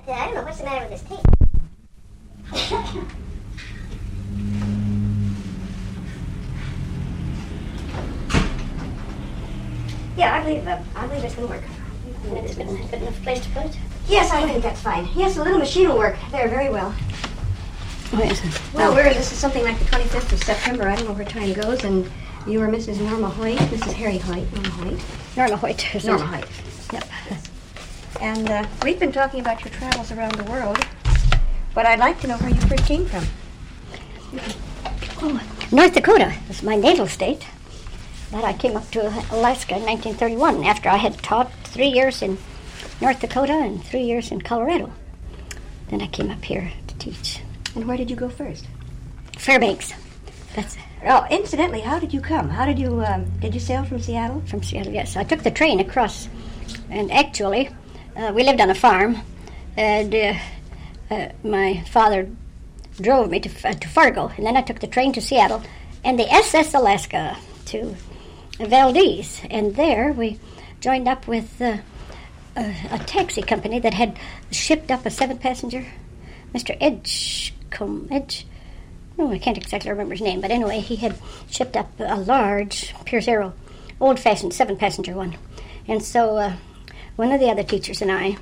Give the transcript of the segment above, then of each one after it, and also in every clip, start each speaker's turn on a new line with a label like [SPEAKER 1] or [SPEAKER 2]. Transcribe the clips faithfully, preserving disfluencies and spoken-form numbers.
[SPEAKER 1] I don't know what's the matter with this tape. Yeah, I believe, uh, I believe it's going to work.
[SPEAKER 2] It's been a good enough place to put it?
[SPEAKER 1] Yes, I think that's fine. Yes, the little machine will work there very well.
[SPEAKER 2] Oh, yes.
[SPEAKER 1] Well, we're, this is something like the twenty-fifth of September. I don't know where time goes, and you are Missus Norma Hoyt, Missus Harry Hoyt, Norma Hoyt.
[SPEAKER 2] Norma Hoyt.
[SPEAKER 1] Norma Hoyt.
[SPEAKER 2] Yep.
[SPEAKER 1] And uh, we've been talking about your travels around the world, but I'd like to know where you first came from.
[SPEAKER 2] Oh, North Dakota was my natal state. But I came up to Alaska in nineteen thirty-one after I had taught three years in North Dakota and three years in Colorado. Then I came up here to teach.
[SPEAKER 1] And where did you go first?
[SPEAKER 2] Fairbanks. That's
[SPEAKER 1] Oh, incidentally, how did you come? How did you, um, did you sail from Seattle?
[SPEAKER 2] from Seattle, yes. I took the train across. And actually, uh, we lived on a farm. And uh, uh, my father drove me to, uh, to Fargo. And then I took the train to Seattle. And the S S Alaska to Valdez. And there we joined up with uh, a, a taxi company that had shipped up a seven-passenger, Mister Edgecombe, Edge, no, I can't exactly remember his name, but anyway, he had shipped up a large Pierce Arrow, old-fashioned seven-passenger one. And so uh, one of the other teachers and I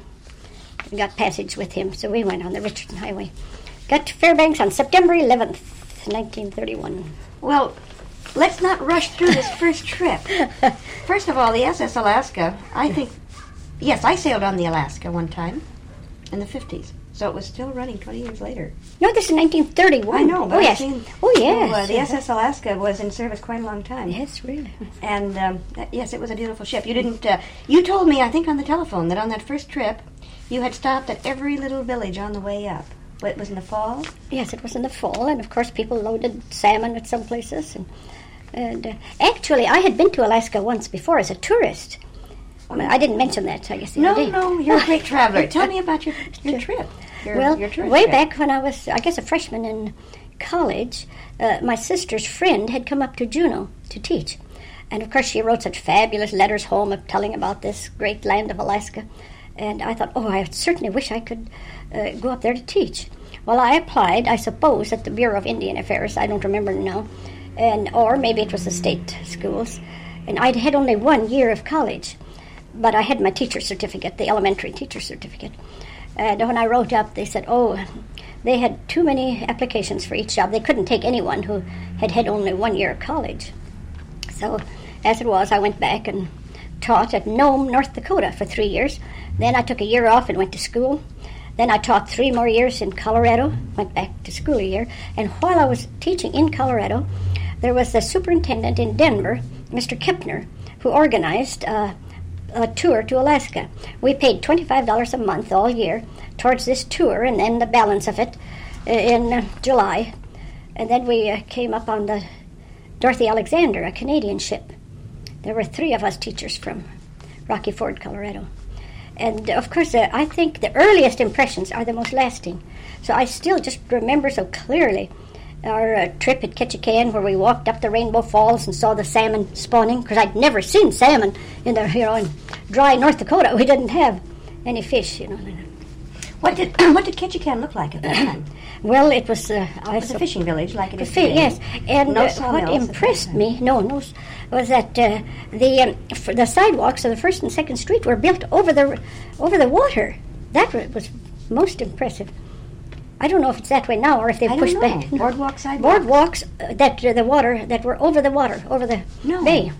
[SPEAKER 2] got passage with him, so we went on the Richardson Highway. Got to Fairbanks on September eleventh, nineteen thirty-one.
[SPEAKER 1] Well, let's not rush through this first trip. First of all, the S S Alaska, I think, yes, I sailed on the Alaska one time in the fifties. So it was still running twenty years later.
[SPEAKER 2] No, this is nineteen thirty-one.
[SPEAKER 1] I know, but
[SPEAKER 2] oh,
[SPEAKER 1] I've
[SPEAKER 2] yes.
[SPEAKER 1] seen-
[SPEAKER 2] oh, yes.
[SPEAKER 1] So, uh, the S S Alaska was in service quite a long time.
[SPEAKER 2] Yes, really.
[SPEAKER 1] And, um, uh, yes, it was a beautiful ship. You didn't, uh, you told me, I think on the telephone, that on that first trip, you had stopped at every little village on the way up. But it was in the fall?
[SPEAKER 2] Yes, it was in the fall, and of course people loaded salmon at some places. And, and uh, actually, I had been to Alaska once before as a tourist. I, mean, I didn't mention that, I guess. the
[SPEAKER 1] No,
[SPEAKER 2] other day.
[SPEAKER 1] no, you're a great traveler. Tell me about your, your trip. Your,
[SPEAKER 2] well,
[SPEAKER 1] your tourist
[SPEAKER 2] way
[SPEAKER 1] trip.
[SPEAKER 2] back when I was, I guess, a freshman in college, uh, my sister's friend had come up to Juneau to teach. And, of course, she wrote such fabulous letters home of telling about this great land of Alaska. And I thought, oh, I certainly wish I could uh, go up there to teach. Well, I applied, I suppose, at the Bureau of Indian Affairs. I don't remember now. And or maybe it was the state schools. And I'd had only one year of college. But I had my teacher certificate, the elementary teacher certificate. And when I wrote up, they said, oh, they had too many applications for each job. They couldn't take anyone who had had only one year of college. So, as it was, I went back and taught at Nome, North Dakota for three years. Then I took a year off and went to school. Then I taught three more years in Colorado, went back to school a year. And while I was teaching in Colorado, there was the superintendent in Denver, Mister Kepner, who organized uh, a tour to Alaska. We paid twenty-five dollars a month all year towards this tour, and then the balance of it uh, in uh, July. And then we uh, came up on the Dorothy Alexander, a Canadian ship. There were three of us teachers from Rocky Ford, Colorado. And, of course, uh, I think the earliest impressions are the most lasting. So I still just remember so clearly our uh, trip at Ketchikan, where we walked up the Rainbow Falls and saw the salmon spawning, because I'd never seen salmon in the, you know, in dry North Dakota. We didn't have any fish, you know.
[SPEAKER 1] What did what did Ketchikan look like at that time?
[SPEAKER 2] Well, it was... Uh, I
[SPEAKER 1] It was a fishing village like it is
[SPEAKER 2] Fi-
[SPEAKER 1] today.
[SPEAKER 2] Yes, and
[SPEAKER 1] No
[SPEAKER 2] uh,
[SPEAKER 1] sawmills
[SPEAKER 2] what
[SPEAKER 1] at that
[SPEAKER 2] impressed
[SPEAKER 1] time.
[SPEAKER 2] me, no, no, s- was that uh, the um, f- the sidewalks of the First and Second Street were built over the over the water. That wa- was most impressive. I don't know if it's that way now or if they
[SPEAKER 1] I don't
[SPEAKER 2] pushed
[SPEAKER 1] know.
[SPEAKER 2] back.
[SPEAKER 1] Boardwalk, sidewalk?
[SPEAKER 2] Boardwalks uh, that uh, the water that were over the water, over the
[SPEAKER 1] No.
[SPEAKER 2] bay,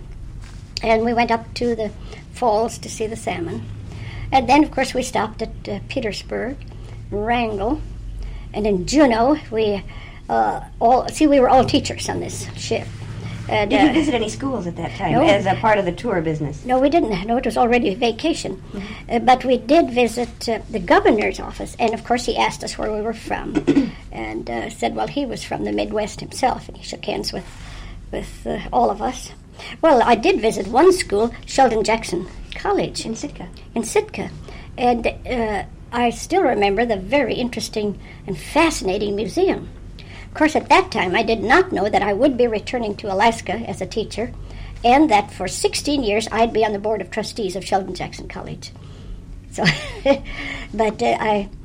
[SPEAKER 2] and we went up to the falls to see the salmon, and then of course we stopped at uh, Petersburg, Wrangell, and in Juneau we uh, all see we were all teachers on this ship. And,
[SPEAKER 1] Did you
[SPEAKER 2] uh,
[SPEAKER 1] visit any schools at that time
[SPEAKER 2] No.
[SPEAKER 1] as a part of the tour business?
[SPEAKER 2] No, we didn't. No, it was already vacation. Uh, but we did visit uh, the governor's office, and of course he asked us where we were from, and uh, said, well, he was from the Midwest himself, and he shook hands with, with uh, all of us. Well, I did visit one school, Sheldon Jackson College.
[SPEAKER 1] In Sitka.
[SPEAKER 2] In Sitka. And uh, I still remember the very interesting and fascinating museum. Of course, at that time, I did not know that I would be returning to Alaska as a teacher, and that for sixteen years I'd be on the board of trustees of Sheldon Jackson College. So, but uh, I,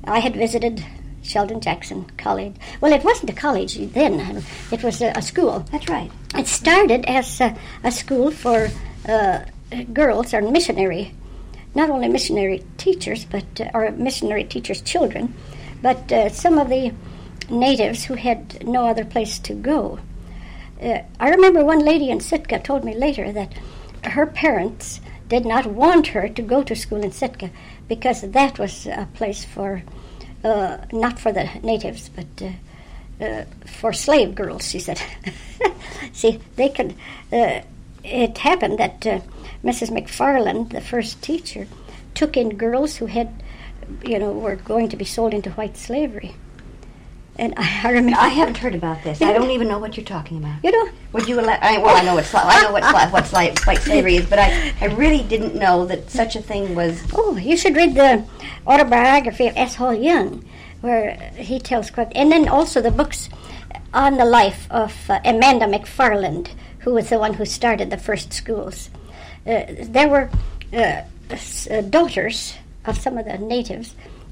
[SPEAKER 2] I had visited Sheldon Jackson College. Well, it wasn't a college then. It was a, a school.
[SPEAKER 1] That's right.
[SPEAKER 2] It started as a, a school for uh, girls or missionary, not only missionary teachers, but uh, or missionary teachers' children, but uh, some of the natives who had no other place to go. Uh, I remember one lady in Sitka told me later that her parents did not want her to go to school in Sitka because that was a place for, uh, not for the natives, but uh, uh, for slave girls, she said. See, they could, uh, it happened that uh, Missus McFarland, the first teacher, took in girls who had, you know, were going to be sold into white slavery. And I, I remember.
[SPEAKER 1] I haven't heard about this. I don't even know what you're talking about.
[SPEAKER 2] You know?
[SPEAKER 1] Would you allow? I, well, I know what sla- I know what sla- what sla- white slavery is, but I, I really didn't know that such a thing was.
[SPEAKER 2] Oh, you should read the autobiography of S. Hall Young, where he tells quite, and then also the books on the life of uh, Amanda McFarland, who was the one who started the first schools. Uh, there were uh, s- uh, daughters of some of the natives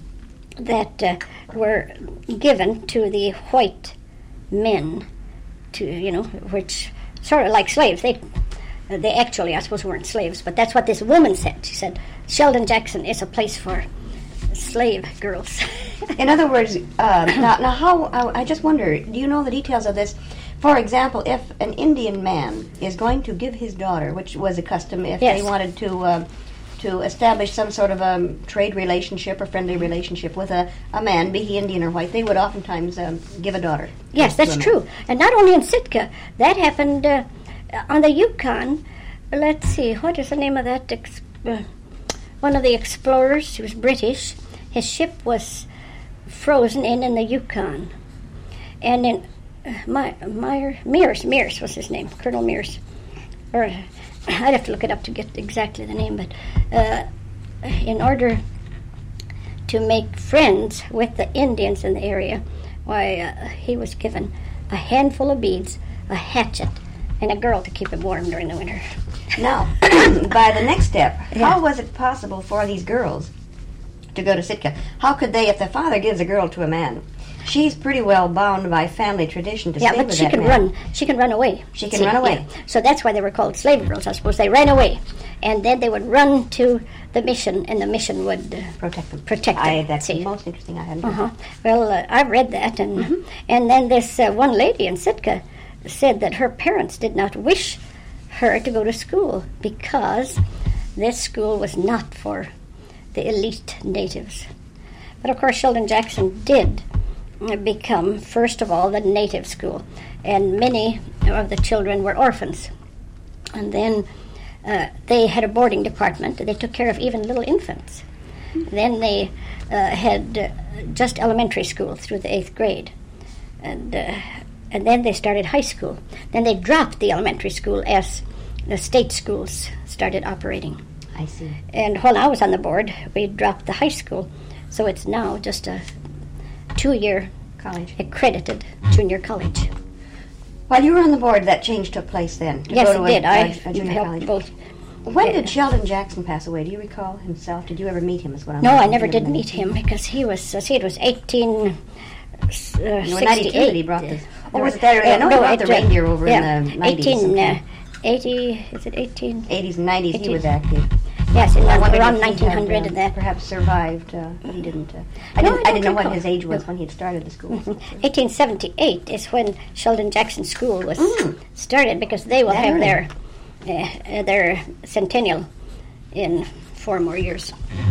[SPEAKER 2] that uh, were given to the white men, to you know, which sort of like slaves. They, they actually, I suppose, weren't slaves, but that's what this woman said. She said, Sheldon Jackson is a place for slave girls.
[SPEAKER 1] In other words, uh, now, now how? I, I just wonder. Do you know the details of this? For example, if an Indian man is going to give his daughter, which was a custom, if
[SPEAKER 2] Yes.
[SPEAKER 1] they wanted to. Uh, to establish some sort of a trade relationship or friendly relationship with a, a man, be he Indian or white, they would oftentimes um, give a daughter.
[SPEAKER 2] Yes, that's
[SPEAKER 1] to a man.
[SPEAKER 2] true. And not only in Sitka, that happened uh, on the Yukon. Let's see, what is the name of that? Ex- uh, one of the explorers, he was British, his ship was frozen in in the Yukon. And in uh, My, Meyer, Mears, Mears was his name, Colonel Mears. Or I'd have to look it up to get exactly the name, but uh, in order to make friends with the Indians in the area, why, uh, he was given a handful of beads, a hatchet, and a girl to keep him warm during the winter.
[SPEAKER 1] Now, by the next step,
[SPEAKER 2] Yeah.
[SPEAKER 1] how was it possible for these girls to go to Sitka? How could they, if the father gives a girl to a man, she's pretty well bound by family tradition to
[SPEAKER 2] Yeah,
[SPEAKER 1] stay
[SPEAKER 2] but
[SPEAKER 1] with
[SPEAKER 2] she
[SPEAKER 1] that
[SPEAKER 2] can
[SPEAKER 1] man.
[SPEAKER 2] run. She can run away.
[SPEAKER 1] She can run away.
[SPEAKER 2] yeah. So that's why they were called slave girls, I suppose. They ran away, and then they would run to the mission, and the mission would uh,
[SPEAKER 1] Protect them.
[SPEAKER 2] protect them.
[SPEAKER 1] I, that's
[SPEAKER 2] See.
[SPEAKER 1] the most interesting I hadn't
[SPEAKER 2] Uh-huh.
[SPEAKER 1] heard.
[SPEAKER 2] Well, uh, I've read that, and
[SPEAKER 1] Mm-hmm.
[SPEAKER 2] and then this uh, one lady in Sitka said that her parents did not wish her to go to school because this school was not for the elite natives. But of course, Sheldon Jackson did uh, become, first of all, the native school, and many of the children were orphans. And then uh, they had a boarding department. They took care of even little infants. Then they uh, had uh, just elementary school through the eighth grade, and uh, and then they started high school. Then they dropped the elementary school as the state schools started operating.
[SPEAKER 1] I see.
[SPEAKER 2] And while I was on the board, we dropped the high school, so it's now just a two-year
[SPEAKER 1] College.
[SPEAKER 2] accredited junior college.
[SPEAKER 1] While you were on the board, that change took place then. To
[SPEAKER 2] Yes,
[SPEAKER 1] go to
[SPEAKER 2] it did.
[SPEAKER 1] A,
[SPEAKER 2] I
[SPEAKER 1] a, a junior
[SPEAKER 2] helped
[SPEAKER 1] college.
[SPEAKER 2] both.
[SPEAKER 1] When
[SPEAKER 2] Yeah.
[SPEAKER 1] did Sheldon Jackson pass away? Do you recall himself? Did you ever meet him? Is what I'm
[SPEAKER 2] No, I
[SPEAKER 1] asking.
[SPEAKER 2] never
[SPEAKER 1] You
[SPEAKER 2] did
[SPEAKER 1] met
[SPEAKER 2] meet him because he was, uh, see, it was eighteen
[SPEAKER 1] You know, in ninety-two that he
[SPEAKER 2] sixty-eight.
[SPEAKER 1] brought this. Oh, was it that early? I know he brought the
[SPEAKER 2] it, uh,
[SPEAKER 1] reindeer over
[SPEAKER 2] yeah,
[SPEAKER 1] in the nineties.
[SPEAKER 2] eighteen eighty, is it eighteen?
[SPEAKER 1] eighties and nineties, he
[SPEAKER 2] eighteen.
[SPEAKER 1] was active.
[SPEAKER 2] Yes, in
[SPEAKER 1] I wondered
[SPEAKER 2] around
[SPEAKER 1] if he
[SPEAKER 2] nineteen hundred
[SPEAKER 1] had, uh,
[SPEAKER 2] and that.
[SPEAKER 1] perhaps survived, uh, but he didn't. Uh, I
[SPEAKER 2] No,
[SPEAKER 1] didn't.
[SPEAKER 2] I
[SPEAKER 1] I, didn't know
[SPEAKER 2] don't
[SPEAKER 1] what
[SPEAKER 2] recall.
[SPEAKER 1] his age was
[SPEAKER 2] No.
[SPEAKER 1] when he had started the school.
[SPEAKER 2] eighteen seventy-eight is when Sheldon Jackson School was
[SPEAKER 1] Mm.
[SPEAKER 2] started because they will
[SPEAKER 1] That
[SPEAKER 2] have
[SPEAKER 1] early.
[SPEAKER 2] their uh, uh, their centennial in four more years.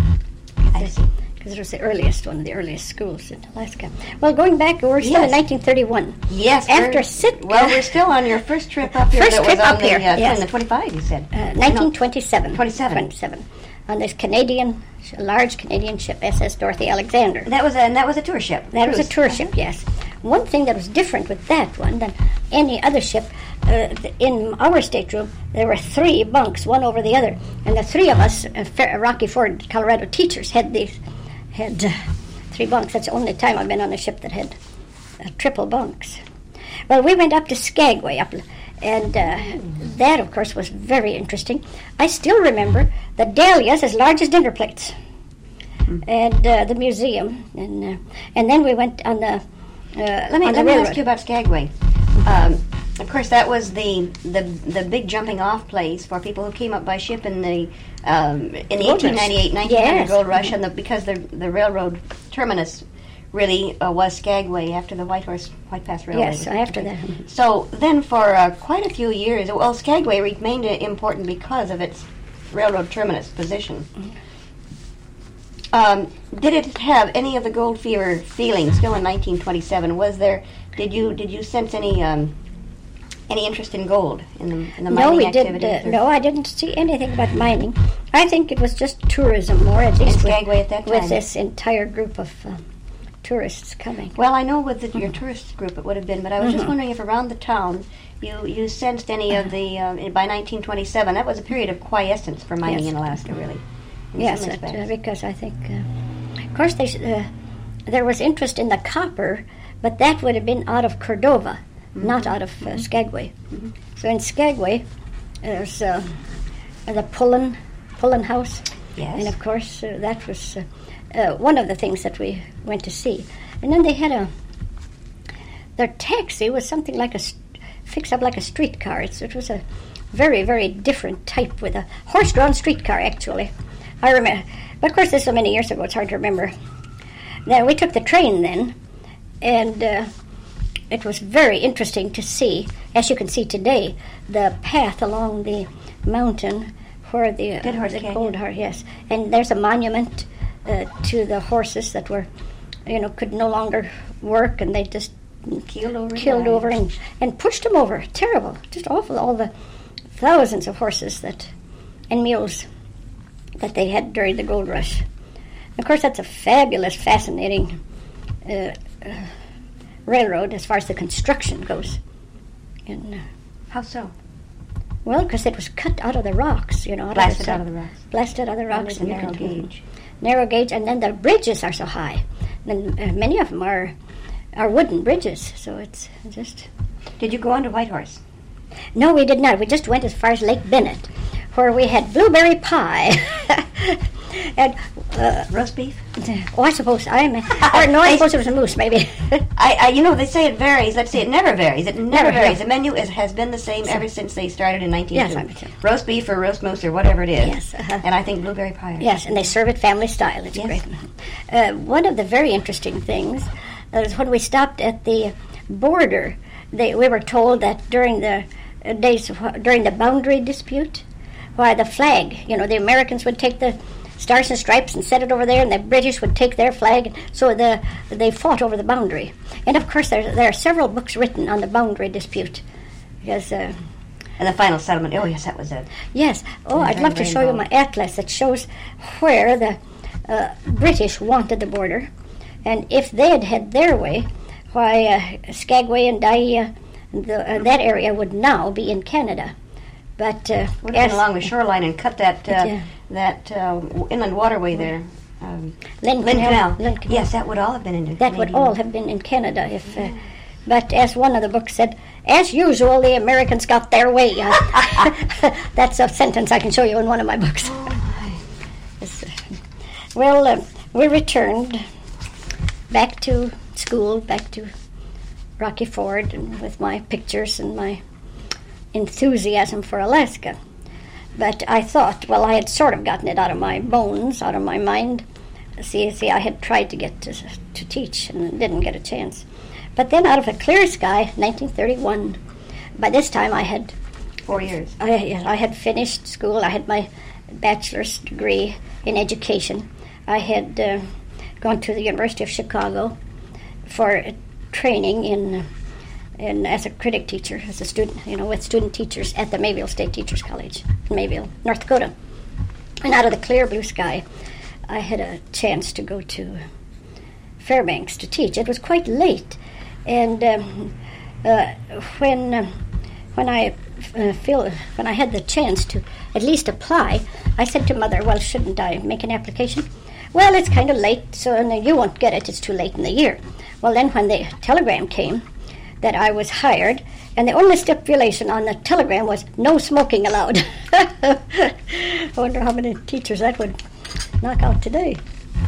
[SPEAKER 1] I see.
[SPEAKER 2] Because it was the earliest, one of the earliest schools in Alaska. Well, going back, we're still
[SPEAKER 1] Yes.
[SPEAKER 2] in nineteen thirty-one.
[SPEAKER 1] Yes.
[SPEAKER 2] After
[SPEAKER 1] we're-
[SPEAKER 2] Sitka.
[SPEAKER 1] Well, we're still on your first trip up here.
[SPEAKER 2] First
[SPEAKER 1] that
[SPEAKER 2] trip
[SPEAKER 1] was on
[SPEAKER 2] up
[SPEAKER 1] the,
[SPEAKER 2] here,
[SPEAKER 1] Uh,
[SPEAKER 2] yes.
[SPEAKER 1] the twenty-five, you said.
[SPEAKER 2] Uh, nineteen twenty-seven.
[SPEAKER 1] twenty-seven.
[SPEAKER 2] twenty-seven. On this Canadian, a large Canadian ship, S S Dorothy Alexander.
[SPEAKER 1] That was a and that was a tour ship.
[SPEAKER 2] That was a
[SPEAKER 1] Cruise.
[SPEAKER 2] tour ship, yes. One thing that was different with that one than any other ship, uh, th- in our stateroom, there were three bunks, one over the other. And the three of us, uh, Fa- Rocky Ford, Colorado teachers, had these, had uh, three bunks. That's the only time I've been on a ship that had uh, triple bunks. Well, we went up to Skagway, up, and uh, that, of course, was very interesting. I still remember the dahlias as large as dinner plates.
[SPEAKER 1] Mm.
[SPEAKER 2] and uh, the museum, and uh, and then we went on the. Uh,
[SPEAKER 1] Let me
[SPEAKER 2] on
[SPEAKER 1] let
[SPEAKER 2] the
[SPEAKER 1] me
[SPEAKER 2] railroad.
[SPEAKER 1] ask you about Skagway. Um, of course, that was the, the the big jumping off place for people who came up by ship in the um, in the
[SPEAKER 2] Gold rush.
[SPEAKER 1] eighteen ninety-eight nineteen hundred
[SPEAKER 2] Yes.
[SPEAKER 1] gold rush, and the, because the the railroad terminus really uh, was Skagway after the White Horse White Pass Railway.
[SPEAKER 2] Yes, after that.
[SPEAKER 1] So then, for uh, quite a few years, well, Skagway remained important because of its railroad terminus position. Um, did it have any of the gold fever feeling still in nineteen twenty-seven? Was there? Did you did you sense any um, any interest in gold in the in the
[SPEAKER 2] No,
[SPEAKER 1] mining
[SPEAKER 2] we didn't.
[SPEAKER 1] activities?
[SPEAKER 2] Uh,
[SPEAKER 1] or-
[SPEAKER 2] no, I didn't see anything about mining. I think it was just tourism, more at least
[SPEAKER 1] in
[SPEAKER 2] with,
[SPEAKER 1] Skagway at that time.
[SPEAKER 2] with this entire group of uh, tourists coming.
[SPEAKER 1] Well, I know with the, your tourist group it would have been, but I was just
[SPEAKER 2] Mhm.
[SPEAKER 1] wondering if around the town you you sensed any of the uh, by nineteen twenty-seven. That was a period of quiescence for mining
[SPEAKER 2] Yes.
[SPEAKER 1] in Alaska, really. in
[SPEAKER 2] Yes,
[SPEAKER 1] some
[SPEAKER 2] it, uh,
[SPEAKER 1] respects.
[SPEAKER 2] because I think, uh, of course, they, uh, there was interest in the copper, but that would have been out of Cordova, not out of uh, Skagway.
[SPEAKER 1] Mhm.
[SPEAKER 2] So in Skagway, there's uh, the Pullen, Pullen House,
[SPEAKER 1] Yes.
[SPEAKER 2] and of course uh, that was uh, uh, one of the things that we went to see. And then they had a, their taxi was something like a, st- fixed up like a streetcar. It's, it was a very, very different type with a horse-drawn streetcar, actually. I remember, but of course, this is so many years ago, it's hard to remember. Then we took the train then, and uh, it was very interesting to see, as you can see today, the path along the mountain where the,
[SPEAKER 1] Dead Horse
[SPEAKER 2] the
[SPEAKER 1] Canyon.
[SPEAKER 2] Gold Horse, yes. And there's a monument uh, to the horses that were, you know, could no longer work, and they just
[SPEAKER 1] Keeled over.
[SPEAKER 2] killed
[SPEAKER 1] died.
[SPEAKER 2] over and, and pushed them over. Terrible. Just awful. All the thousands of horses that and mules that they had during the gold rush. Of course, that's a fabulous, fascinating uh, uh, railroad as far as the construction goes. And, uh,
[SPEAKER 1] How so?
[SPEAKER 2] well, because it was cut out of the rocks, you know. Out
[SPEAKER 1] Blasted
[SPEAKER 2] of the,
[SPEAKER 1] out of the rocks.
[SPEAKER 2] Blasted out of the
[SPEAKER 1] That
[SPEAKER 2] rocks.
[SPEAKER 1] was a
[SPEAKER 2] and you
[SPEAKER 1] narrow
[SPEAKER 2] can-
[SPEAKER 1] gauge.
[SPEAKER 2] Narrow gauge, and then the bridges are so high. And uh, many of them are are wooden bridges, so it's just...
[SPEAKER 1] Did you go on to Whitehorse?
[SPEAKER 2] No, we did not. We just went as far as Lake Bennett, where we had blueberry pie. and, uh,
[SPEAKER 1] Roast beef?
[SPEAKER 2] oh, I suppose I am. Or no, I suppose it was a moose, maybe.
[SPEAKER 1] I, I, you know, they say it varies. Let's say it never varies. It never,
[SPEAKER 2] Never,
[SPEAKER 1] varies.
[SPEAKER 2] yeah.
[SPEAKER 1] The menu is, has been the same ever since they started in nineteen oh two.
[SPEAKER 2] Yes, I'm sure.
[SPEAKER 1] Roast beef or roast moose or whatever it is.
[SPEAKER 2] Yes, uh-huh.
[SPEAKER 1] And I think blueberry pie.
[SPEAKER 2] Yes, and they serve it family style. It's
[SPEAKER 1] Yes.
[SPEAKER 2] great. Uh, one of the very interesting things is when we stopped at the border, they, we were told that during the uh, days of, during the boundary dispute, why the flag, you know, the Americans would take the stars and stripes and set it over there, and the British would take their flag. So the they fought over the boundary. And of course, there there are several books written on the boundary dispute, because. Uh,
[SPEAKER 1] And the final settlement. Oh, yes, that was it.
[SPEAKER 2] Yes. Oh,
[SPEAKER 1] Yeah,
[SPEAKER 2] I'd
[SPEAKER 1] very,
[SPEAKER 2] love to
[SPEAKER 1] very
[SPEAKER 2] show you my
[SPEAKER 1] involved.
[SPEAKER 2] atlas that shows where the uh, British wanted the border, and if they had had their way, why uh, Skagway and Dyea, the, uh, that area would now be in Canada. But uh,
[SPEAKER 1] Would have
[SPEAKER 2] as
[SPEAKER 1] been along the shoreline and cut that uh,
[SPEAKER 2] Yeah.
[SPEAKER 1] that uh, w- inland waterway there. Um,
[SPEAKER 2] Lynn
[SPEAKER 1] Lynn
[SPEAKER 2] Canal-
[SPEAKER 1] Canal.
[SPEAKER 2] Lynn Canal.
[SPEAKER 1] Yes, that would all have been in
[SPEAKER 2] that would
[SPEAKER 1] Canadian.
[SPEAKER 2] all have been in Canada if. Uh, but as one of the books said, as usual, the Americans got their way. Uh, that's a sentence I can show you in one of my books. Yes. Well, uh, we returned back to school, back to Rocky Ford, and with my pictures and my enthusiasm for Alaska. But I thought, well, I had sort of gotten it out of my bones, out of my mind. See, see, I had tried to get to, to teach and didn't get a chance. But then, out of a clear sky, nineteen thirty-one. By this time, I had
[SPEAKER 1] Four years.
[SPEAKER 2] I, I had finished school. I had my bachelor's degree in education. I had uh, gone to the University of Chicago for uh, training in, in as a critic teacher, as a student, you know, with student teachers at the Mayville State Teachers College in Mayville, North Dakota. And out of the clear blue sky, I had a chance to go to Fairbanks to teach. It was quite late, and um, uh, when uh, when I uh, feel when I had the chance to at least apply, I said to Mother, "Well, shouldn't I make an application?" "Well, it's kind of late, so no, you won't get it. It's too late in the year." Well, then when the telegram came that I was hired, and the only stipulation on the telegram was no smoking allowed. I wonder how many teachers that would knock out today.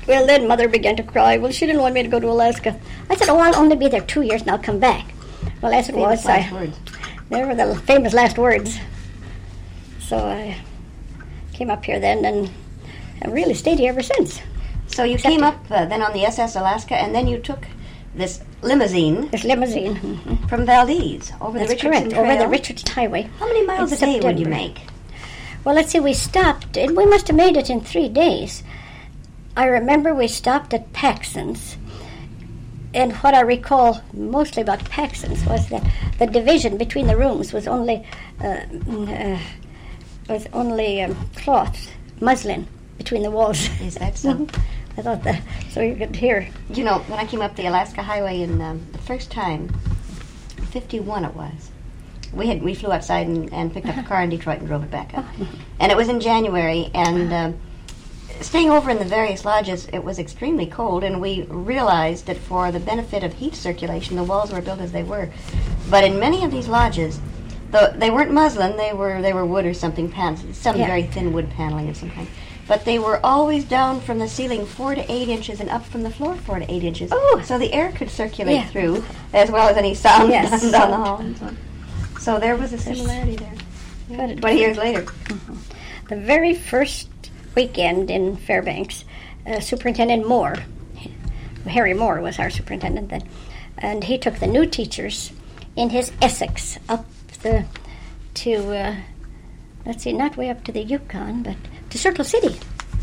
[SPEAKER 2] Well, then Mother began to cry. Well, she didn't want me to go to Alaska. I said, oh, I'll only be there two years and I'll come back. Well, as it
[SPEAKER 1] Famous
[SPEAKER 2] was,
[SPEAKER 1] last
[SPEAKER 2] I,
[SPEAKER 1] words.
[SPEAKER 2] they were the famous last words. So I came up here then and I've really stayed here ever since.
[SPEAKER 1] So you came up uh, then on the S S Alaska, and then you took this limousine
[SPEAKER 2] This limousine. Mm-hmm.
[SPEAKER 1] from Valdez over
[SPEAKER 2] That's
[SPEAKER 1] the Richardson
[SPEAKER 2] correct,
[SPEAKER 1] Trail.
[SPEAKER 2] over the Richardson Highway.
[SPEAKER 1] How many miles
[SPEAKER 2] in
[SPEAKER 1] a day would you
[SPEAKER 2] September.
[SPEAKER 1] make?
[SPEAKER 2] Well, let's see, we stopped, and we must have made it in three days. I remember we stopped at Paxson's, and what I recall mostly about Paxson's was that the division between the rooms was only uh, uh, was only um, cloth, muslin between the walls.
[SPEAKER 1] Is that so?
[SPEAKER 2] I thought that, so you could hear.
[SPEAKER 1] You know, when I came up the Alaska Highway in um, the first time, fifty-one it was. We had we flew outside and, and picked up a car in Detroit and drove it back up, and it was in January. And um, staying over in the various lodges, it was extremely cold, and we realized that for the benefit of heat circulation, the walls were built as they were. But in many of these lodges, though they weren't muslin, they were they were wood or something, pan- some
[SPEAKER 2] Yeah.
[SPEAKER 1] very thin wood paneling of some kind. But they were always down from the ceiling four to eight inches and up from the floor four to eight inches.
[SPEAKER 2] Oh.
[SPEAKER 1] So the air could circulate
[SPEAKER 2] Yeah.
[SPEAKER 1] through as well as any sound
[SPEAKER 2] Yes.
[SPEAKER 1] down, down the hall. And so, on. So there was a similarity there. Yeah.
[SPEAKER 2] Good.
[SPEAKER 1] Twenty years later.
[SPEAKER 2] The very first weekend in Fairbanks, uh, Superintendent Moore, Harry Moore was our superintendent then, and he took the new teachers in his Essex up the to, uh, let's see, not way up to the Yukon, but to Circle City.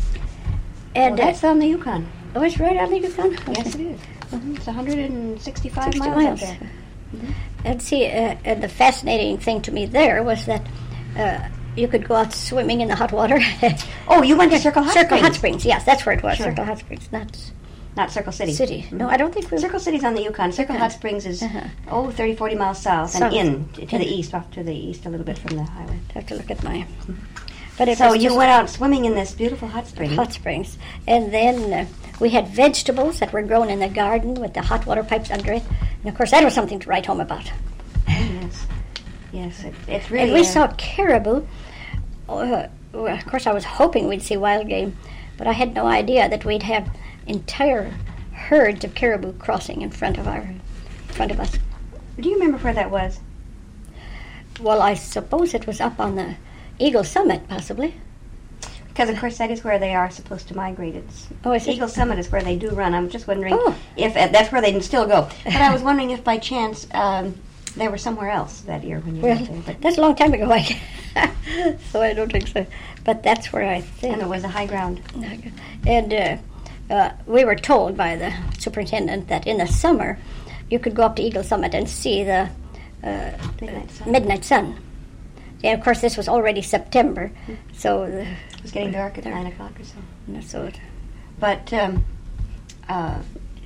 [SPEAKER 2] And
[SPEAKER 1] Well, that's
[SPEAKER 2] uh,
[SPEAKER 1] on the Yukon.
[SPEAKER 2] oh, it's right on the Yukon?
[SPEAKER 1] Yes, it is. Mm-hmm. It's one hundred sixty-five
[SPEAKER 2] sixty
[SPEAKER 1] miles,
[SPEAKER 2] miles.
[SPEAKER 1] out there.
[SPEAKER 2] And see, uh, and the fascinating thing to me there was that uh, you could go out swimming in the hot water.
[SPEAKER 1] Oh, you went to Circle Hot
[SPEAKER 2] Circle
[SPEAKER 1] Springs.
[SPEAKER 2] Hot Springs, yes, that's where it was.
[SPEAKER 1] Sure.
[SPEAKER 2] Circle Hot Springs, not
[SPEAKER 1] Not Circle City.
[SPEAKER 2] City. No, I don't think we.
[SPEAKER 1] Circle City's on the Yukon. Circle Hot Springs is,
[SPEAKER 2] Uh-huh.
[SPEAKER 1] oh, thirty, forty miles south,
[SPEAKER 2] South.
[SPEAKER 1] and in to, to the
[SPEAKER 2] In.
[SPEAKER 1] east, off to the east a little bit from the highway.
[SPEAKER 2] have to look at my. But it
[SPEAKER 1] So
[SPEAKER 2] was
[SPEAKER 1] you
[SPEAKER 2] just
[SPEAKER 1] went out swimming in this beautiful hot spring.
[SPEAKER 2] hot springs, and then uh, we had vegetables that were grown in the garden with the hot water pipes under it, and of course that was something to write home about.
[SPEAKER 1] Yes, yes, it, it's really.
[SPEAKER 2] And we
[SPEAKER 1] uh,
[SPEAKER 2] saw caribou. Uh, well, of course, I was hoping we'd see wild game, but I had no idea that we'd have entire herds of caribou crossing in front of our, in front of us.
[SPEAKER 1] Do you remember where that was?
[SPEAKER 2] Well, I suppose it was up on the Eagle Summit, possibly.
[SPEAKER 1] Because of course that is where they are supposed to migrate. It's
[SPEAKER 2] Oh, is it?
[SPEAKER 1] Eagle Summit is where they do run. I'm just wondering
[SPEAKER 2] Oh.
[SPEAKER 1] if uh, that's where they can still go. But I was wondering if by chance um, they were somewhere else that year when you
[SPEAKER 2] Well,
[SPEAKER 1] went there. But,
[SPEAKER 2] that's a long time ago, I so I don't think so. But that's where I think.
[SPEAKER 1] and it was a high ground.
[SPEAKER 2] And uh, uh, we were told by the superintendent that in the summer you could go up to Eagle Summit and see the uh,
[SPEAKER 1] Midnight sun.
[SPEAKER 2] midnight sun. And of course, this was already September, so the,
[SPEAKER 1] It was getting dark at nine o'clock or so.
[SPEAKER 2] so it,
[SPEAKER 1] But um, uh,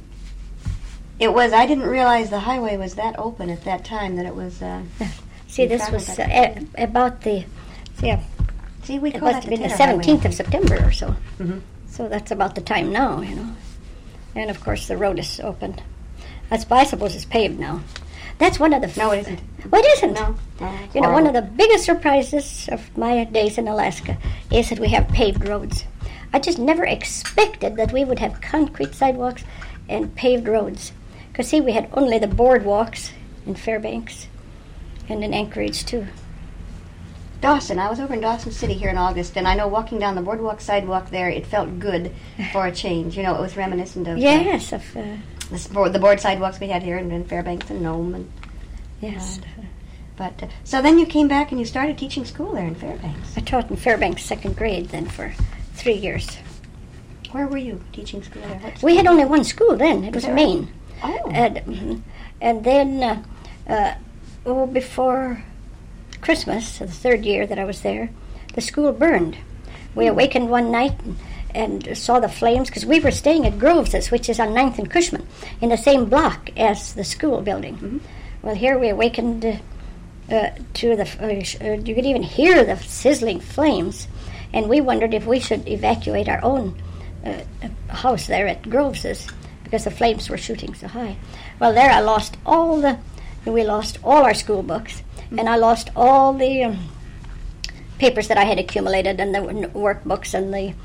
[SPEAKER 1] it was. I didn't realize the highway was that open at that time. That it was. Uh,
[SPEAKER 2] see,
[SPEAKER 1] You
[SPEAKER 2] this
[SPEAKER 1] traveled
[SPEAKER 2] was uh,
[SPEAKER 1] that
[SPEAKER 2] a, about the see, uh,
[SPEAKER 1] see, we
[SPEAKER 2] it
[SPEAKER 1] call
[SPEAKER 2] must
[SPEAKER 1] that
[SPEAKER 2] have been the
[SPEAKER 1] Taylor Highway.
[SPEAKER 2] seventeenth of September or so.
[SPEAKER 1] Mhm.
[SPEAKER 2] So that's about the time now, you know. And of course, the road is open. That's, I suppose it's paved now. That's one of the.
[SPEAKER 1] No, it isn't.
[SPEAKER 2] Well, it isn't.
[SPEAKER 1] No, no, it's
[SPEAKER 2] You know, one
[SPEAKER 1] horrible.
[SPEAKER 2] of the biggest surprises of my days in Alaska is that we have paved roads. I just never expected that we would have concrete sidewalks and paved roads. Because, see, we had only the boardwalks in Fairbanks and in Anchorage, too.
[SPEAKER 1] Dawson. I was over in Dawson City here in August, and I know walking down the boardwalk sidewalk there, it felt good for a change. You know, it was reminiscent of uh,
[SPEAKER 2] Yes, of, uh,
[SPEAKER 1] the, sport, the board sidewalks we had here in, in Fairbanks and Nome. And,
[SPEAKER 2] yes.
[SPEAKER 1] but uh, so then you came back and you started teaching school there in Fairbanks.
[SPEAKER 2] I taught in Fairbanks second grade then for three years.
[SPEAKER 1] Where were you teaching school there? What
[SPEAKER 2] We had only one school then. It was
[SPEAKER 1] there?
[SPEAKER 2] Maine.
[SPEAKER 1] Oh.
[SPEAKER 2] And, mhm. and then, uh, uh, oh, before Christmas, the third year that I was there, the school burned. We awakened one night and, and saw the flames, because we were staying at Groves', which is on ninth and Cushman, in the same block as the school building.
[SPEAKER 1] Mhm.
[SPEAKER 2] Well, here we awakened uh, uh, to the, uh, sh- uh, you could even hear the sizzling flames, and we wondered if we should evacuate our own uh, house there at Groves', because the flames were shooting so high. Well, there I lost all the, we lost all our school books, and I lost all the um, papers that I had accumulated, and the n- workbooks, and the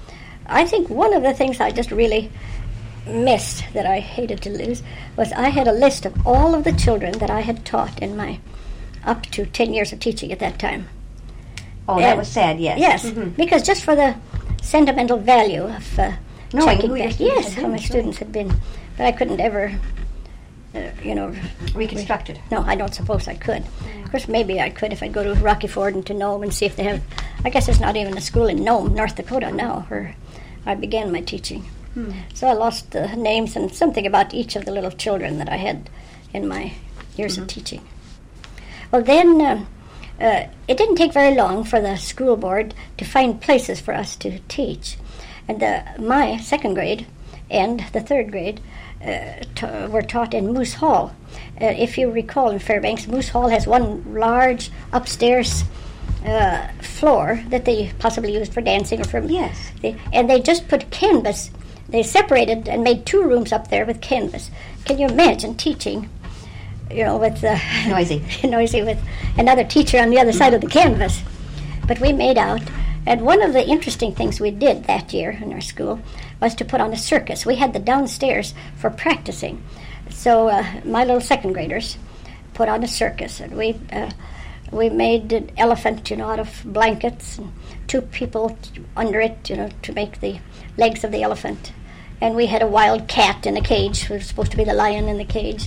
[SPEAKER 2] I think one of the things I just really missed that I hated to lose was I had a list of all of the children that I had taught in my up to ten years of teaching at that time.
[SPEAKER 1] Oh,
[SPEAKER 2] and
[SPEAKER 1] that was sad, yes.
[SPEAKER 2] Yes,
[SPEAKER 1] Mm-hmm.
[SPEAKER 2] because just for the sentimental value of uh,
[SPEAKER 1] Knowing
[SPEAKER 2] checking
[SPEAKER 1] who your
[SPEAKER 2] back,
[SPEAKER 1] students
[SPEAKER 2] yes,
[SPEAKER 1] had
[SPEAKER 2] how
[SPEAKER 1] been,
[SPEAKER 2] my
[SPEAKER 1] that's
[SPEAKER 2] students had been, but I couldn't ever, uh, you know,
[SPEAKER 1] Reconstructed.
[SPEAKER 2] no, I don't suppose I could. Of course, maybe I could if I go to Rocky Ford and to Nome and see if they have. I guess there's not even a school in Nome, North Dakota now, where I began my teaching.
[SPEAKER 1] Hmm.
[SPEAKER 2] So I lost the names and something about each of the little children that I had in my years
[SPEAKER 1] Mm-hmm.
[SPEAKER 2] of teaching. Well, then um, uh, it didn't take very long for the school board to find places for us to teach. And the, my second grade and the third grade uh, ta- were taught in Moose Hall. Uh, if you recall, in Fairbanks, Moose Hall has one large upstairs uh, floor that they possibly used for dancing or for...
[SPEAKER 1] Yes.
[SPEAKER 2] They, and they just put canvas. They separated and made two rooms up there with canvas. Can you imagine teaching, you know, with... Uh,
[SPEAKER 1] Noisy.
[SPEAKER 2] noisy with another teacher on the other side of the canvas. But we made out. And one of the interesting things we did that year in our school was to put on a circus. We had the downstairs for practicing. So uh, my little second graders put on a circus, and we uh, we made an elephant, you know, out of blankets, and two people under it, you know, to make the legs of the elephant. And we had a wild cat in a cage. It was supposed to be the lion in the cage.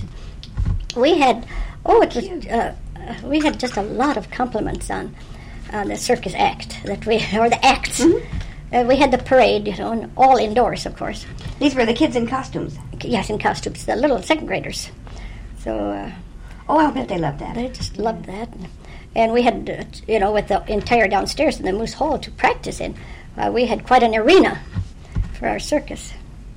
[SPEAKER 2] We had, oh, it was, uh, uh, we had just a lot of compliments on Uh, the circus act that we, or the acts.
[SPEAKER 1] Mm-hmm.
[SPEAKER 2] Uh, we had the parade, you know, and all indoors, of course.
[SPEAKER 1] These were the kids in costumes.
[SPEAKER 2] Yes, in costumes, the little second graders. So uh,
[SPEAKER 1] Oh, I'll bet they loved that.
[SPEAKER 2] they just loved that. And we had, uh, you know, with the entire downstairs in the Moose Hall to practice in, uh, we had quite an arena for our circus.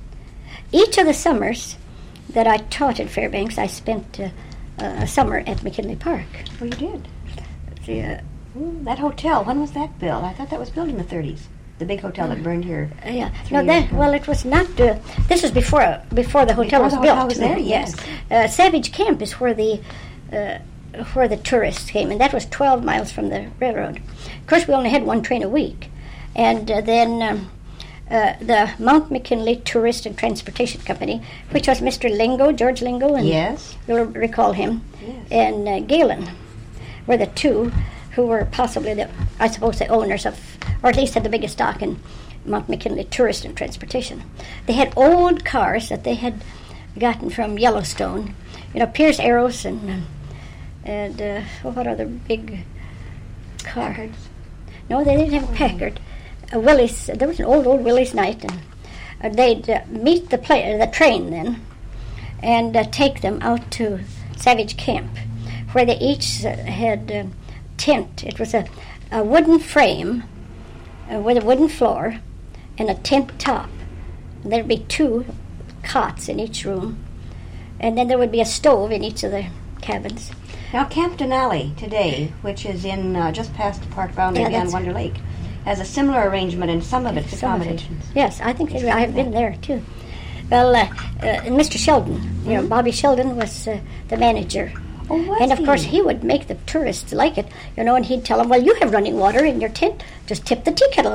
[SPEAKER 2] Each of the summers that I taught in Fairbanks, I spent uh, uh, a summer at McKinley Park.
[SPEAKER 1] Oh, you did.
[SPEAKER 2] The, uh,
[SPEAKER 1] Ooh, that hotel, when was that built? I thought that was built in the thirties. The big hotel that burned here.
[SPEAKER 2] Uh, yeah.
[SPEAKER 1] Three
[SPEAKER 2] No,
[SPEAKER 1] years
[SPEAKER 2] that
[SPEAKER 1] ago.
[SPEAKER 2] well, it was not. Uh, this was before before the hotel
[SPEAKER 1] Before
[SPEAKER 2] was
[SPEAKER 1] the
[SPEAKER 2] built.
[SPEAKER 1] hotel was there, yes.
[SPEAKER 2] Uh, Savage Camp is where the uh, where the tourists came, and that was twelve miles from the railroad. Of course, we only had one train a week, and uh, then um, uh, the Mount McKinley Tourist and Transportation Company, which was Mister Lingo, George Lingo, and
[SPEAKER 1] Yes.
[SPEAKER 2] you'll recall him,
[SPEAKER 1] Yes.
[SPEAKER 2] and uh, Galen, were the two who were possibly the, I suppose, the owners of, or at least had the biggest stock in Mount McKinley Tourist and Transportation. They had old cars that they had gotten from Yellowstone, you know, Pierce Arrows and um, and uh, what other big car?
[SPEAKER 1] Packards.
[SPEAKER 2] No, they didn't have a Packard. A Willys. There was an old old Willys Knight, and uh, they'd uh, meet the pla- the train then, and uh, take them out to Savage Camp, where they each uh, had. Uh, tent. It was a, a wooden frame uh, with a wooden floor and a tent top. And there'd be two cots in each room, and then there would be a stove in each of the cabins.
[SPEAKER 1] Now, Camp Denali today, which is in uh, just past the park boundary
[SPEAKER 2] Yeah,
[SPEAKER 1] beyond
[SPEAKER 2] that's-
[SPEAKER 1] Wonder Lake, has a similar arrangement in some of its
[SPEAKER 2] Some of it.
[SPEAKER 1] accommodations.
[SPEAKER 2] Yes, I think they, I have been there too. Well, uh, uh, Mister Sheldon, you know, Bobby Sheldon was uh, the manager.
[SPEAKER 1] Oh, was
[SPEAKER 2] And of
[SPEAKER 1] he?
[SPEAKER 2] course, he would make the tourists like it, you know, and he'd tell them, well, you have running water in your tent, just tip the tea kettle.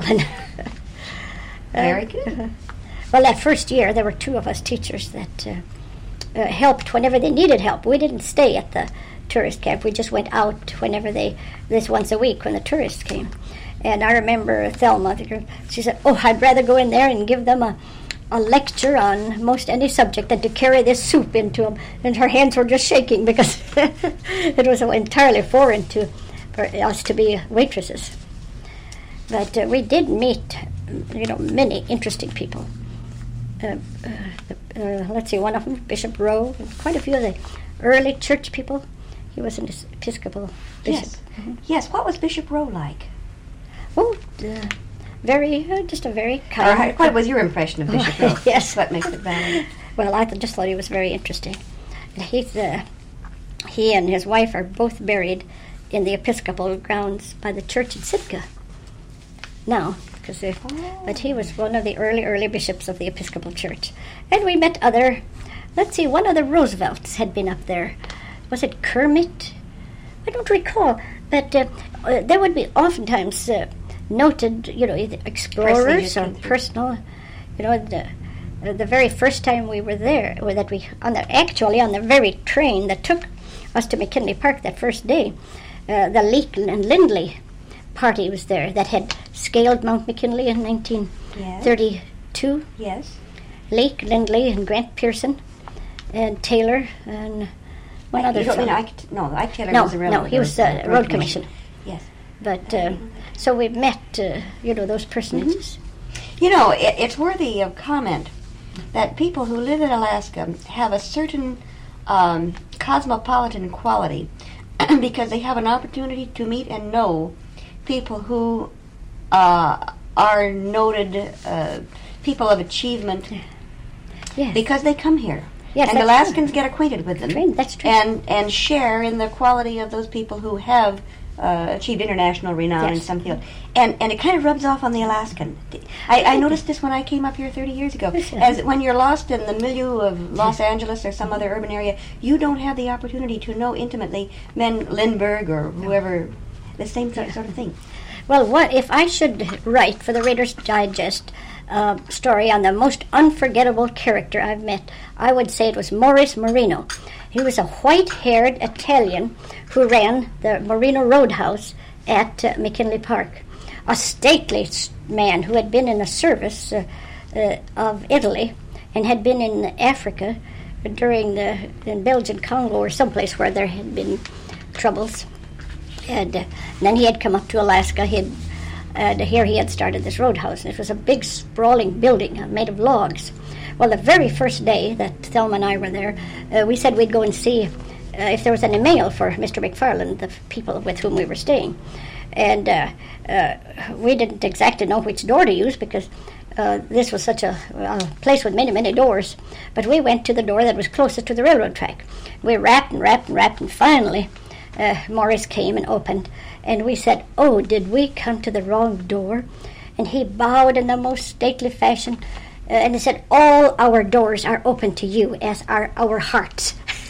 [SPEAKER 1] Very good.
[SPEAKER 2] Uh, well, that first year, there were two of us teachers that uh, uh, helped whenever they needed help. We didn't stay at the tourist camp. We just went out whenever they, this once a week when the tourists came. And I remember Thelma, the girl, she said, oh, I'd rather go in there and give them a, a lecture on most any subject than to carry this soup into them. And her hands were just shaking because it was entirely foreign to for us to be waitresses. But uh, we did meet, you know, many interesting people. Uh, uh, uh, let's see, one of them, Bishop Rowe, and quite a few of the early church people. He was an Episcopal bishop.
[SPEAKER 1] Yes. Yes, what was Bishop Rowe like?
[SPEAKER 2] Oh, uh, very, uh, just a very
[SPEAKER 1] Or
[SPEAKER 2] kind.
[SPEAKER 1] how- what was your impression of Bishop Rowe?
[SPEAKER 2] Yes.
[SPEAKER 1] What makes it valid?
[SPEAKER 2] Well, I th- just thought he was very interesting. And he's, uh, he and his wife are both buried in the Episcopal grounds by the church in Sitka now. Cause they,
[SPEAKER 1] Oh.
[SPEAKER 2] But he was one of the early, early bishops of the Episcopal Church. And we met other, let's see, one of the Roosevelts had been up there. Was it Kermit? I don't recall. But uh, uh, there would be oftentimes uh, noted, you know, either explorers or personal, you know, the uh, the very first time we were there, or that we on the actually on the very train that took us to McKinley Park that first day, uh, the Leake and Lindley party was there that had scaled Mount McKinley in nineteen thirty-two.
[SPEAKER 1] Yes.
[SPEAKER 2] Leake, Lindley, and Grant Pearson, and Taylor, and one
[SPEAKER 1] I,
[SPEAKER 2] other.
[SPEAKER 1] You don't mean
[SPEAKER 2] fellow.
[SPEAKER 1] Ike, no, Ike Taylor
[SPEAKER 2] No,
[SPEAKER 1] was the railroad.
[SPEAKER 2] no, he was the
[SPEAKER 1] road,
[SPEAKER 2] road commission.
[SPEAKER 1] Yes.
[SPEAKER 2] But uh, so we met, uh, you know, those personages.
[SPEAKER 1] Mm-hmm. You know, it, it's worthy of comment that people who live in Alaska have a certain um, cosmopolitan quality because they have an opportunity to meet and know people who uh, are noted uh, people of achievement.
[SPEAKER 2] Yes.
[SPEAKER 1] Because they come here.
[SPEAKER 2] Yes,
[SPEAKER 1] and
[SPEAKER 2] that's
[SPEAKER 1] Alaskans
[SPEAKER 2] true.
[SPEAKER 1] get acquainted with them.
[SPEAKER 2] True, that's true.
[SPEAKER 1] And, and share in the quality of those people who have uh, achieved international renown in
[SPEAKER 2] Yes.
[SPEAKER 1] some field. And, and it kind of rubs off on the Alaskan. I, I noticed this when I came up here thirty years ago.
[SPEAKER 2] Yes, sir.
[SPEAKER 1] As when you're lost in the milieu of Los Angeles or some other urban area, you don't have the opportunity to know intimately men Lindbergh or whoever, the same sort sort of thing.
[SPEAKER 2] Well, what if I should write for the Reader's Digest uh, story on the most unforgettable character I've met, I would say it was Maurice Marino. He was a white-haired Italian who ran the Marino Roadhouse at uh, McKinley Park. A stately s- man who had been in the service uh, uh, of Italy and had been in Africa during the in Belgian Congo or someplace where there had been troubles. And, uh, and then he had come up to Alaska. He had, and here he had started this roadhouse. And it was a big, sprawling building uh, made of logs. Well, the very first day that Thelma and I were there, uh, we said we'd go and see uh, if there was any mail for Mister McFarland, the people with whom we were staying. And uh, uh, we didn't exactly know which door to use because uh, this was such a, a place with many, many doors. But we went to the door that was closest to the railroad track. We rapped and rapped and rapped, and finally uh, Morris came and opened. And we said, "Oh, did we come to the wrong door?" And he bowed in the most stately fashion. Uh, and he said, "All our doors are open to you, as are our hearts."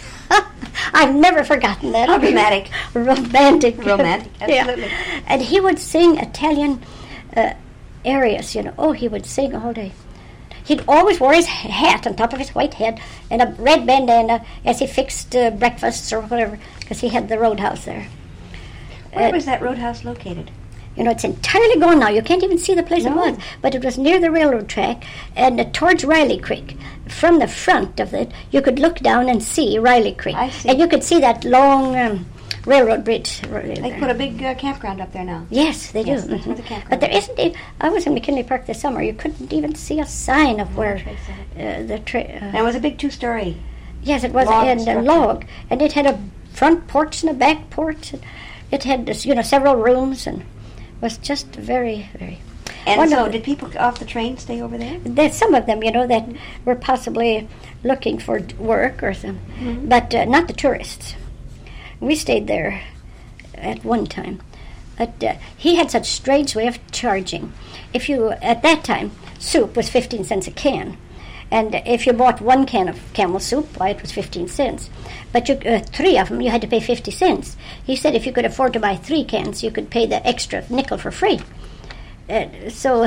[SPEAKER 2] I've never forgotten that.
[SPEAKER 1] How dramatic.
[SPEAKER 2] Romantic.
[SPEAKER 1] Romantic, absolutely.
[SPEAKER 2] Yeah. And he would sing Italian uh, arias, you know. Oh, he would sing all day. He'd always wore his hat on top of his white head and a red bandana as he fixed uh, breakfasts or whatever, because he had the roadhouse there.
[SPEAKER 1] Where
[SPEAKER 2] Uh,
[SPEAKER 1] was that roadhouse located?
[SPEAKER 2] You know, it's entirely gone now. You can't even see the place
[SPEAKER 1] No.
[SPEAKER 2] it was. But it was near the railroad track and uh, towards Riley Creek. From the front of it, you could look down and see Riley Creek.
[SPEAKER 1] I see.
[SPEAKER 2] And you could see that long um, railroad bridge. Right
[SPEAKER 1] They
[SPEAKER 2] there.
[SPEAKER 1] put a big uh, campground up there now.
[SPEAKER 2] Yes, they do.
[SPEAKER 1] Yes, that's where the
[SPEAKER 2] Mhm.
[SPEAKER 1] campground
[SPEAKER 2] But there
[SPEAKER 1] is.
[SPEAKER 2] isn't. e- I was in McKinley Park this summer. You couldn't even see a sign of where
[SPEAKER 1] trace of
[SPEAKER 2] uh, the tra- uh,
[SPEAKER 1] And it was a big two-story.
[SPEAKER 2] yes, it was
[SPEAKER 1] log
[SPEAKER 2] and a
[SPEAKER 1] structure.
[SPEAKER 2] log, and it had a front porch and a back porch. And it had this, you know, several rooms, and was just very, very.
[SPEAKER 1] And
[SPEAKER 2] One
[SPEAKER 1] so,
[SPEAKER 2] of-
[SPEAKER 1] did people off the train stay over there?
[SPEAKER 2] There's some of them, you know, that were possibly looking for d- work or some,
[SPEAKER 1] Mm-hmm.
[SPEAKER 2] but uh, not the tourists. We stayed there at one time. But uh, he had such strange way of charging. If you, at that time, soup was fifteen cents a can. And if you bought one can of camel soup, why, it was fifteen cents. But you, uh, three of them, you had to pay fifty cents. He said if you could afford to buy three cans, you could pay the extra nickel for free. Uh, so,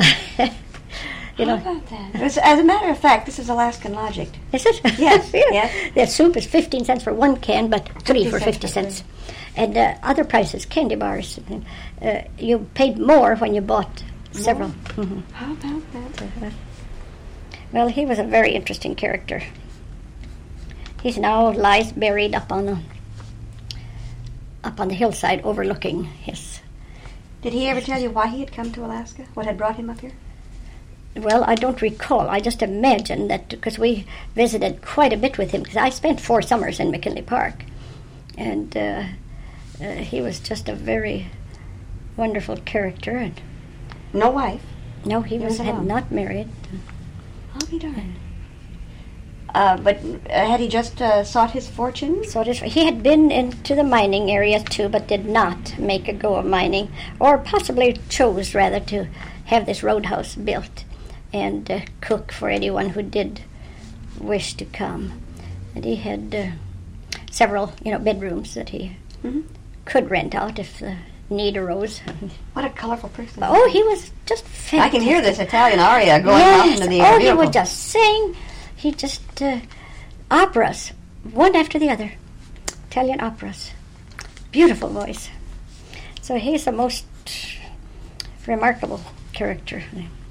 [SPEAKER 2] you know.
[SPEAKER 1] How about that? As, as a matter of fact, this is Alaskan logic.
[SPEAKER 2] Is it?
[SPEAKER 1] Yes,
[SPEAKER 2] yeah.
[SPEAKER 1] yes.
[SPEAKER 2] The soup is fifteen cents for one can, but three for
[SPEAKER 1] fifty
[SPEAKER 2] fifty
[SPEAKER 1] cents
[SPEAKER 2] cents. And uh, other prices, candy bars, uh, you paid more when you bought several. Mhm.
[SPEAKER 1] How about that?
[SPEAKER 2] Well, he was a very interesting character. He's now lies buried up on a, up on the hillside overlooking his.
[SPEAKER 1] Did he ever tell you why he had come to Alaska? What had brought him up here?
[SPEAKER 2] Well, I don't recall. I just imagine that because we visited quite a bit with him, because I spent four summers in McKinley Park, and uh, uh, he was just a very wonderful character. And
[SPEAKER 1] No wife.
[SPEAKER 2] no, he
[SPEAKER 1] He
[SPEAKER 2] was
[SPEAKER 1] was
[SPEAKER 2] had
[SPEAKER 1] alone.
[SPEAKER 2] not married.
[SPEAKER 1] I'll be darned. Uh, but uh, had he just uh, sought his fortune?
[SPEAKER 2] So it is, he had been into the mining area too, but did not make a go of mining, or possibly chose rather to have this roadhouse built and uh, cook for anyone who did wish to come. And he had uh, several, you know, bedrooms that he
[SPEAKER 1] Mhm.
[SPEAKER 2] could rent out if the need arose.
[SPEAKER 1] What a colorful person.
[SPEAKER 2] Oh, he was just fantastic.
[SPEAKER 1] I can hear this Italian aria going
[SPEAKER 2] yes.
[SPEAKER 1] off into the air.
[SPEAKER 2] Oh,
[SPEAKER 1] Beautiful.
[SPEAKER 2] he would just sing. He just, uh, operas, one after the other. Italian operas. Beautiful voice. So he's a most remarkable character.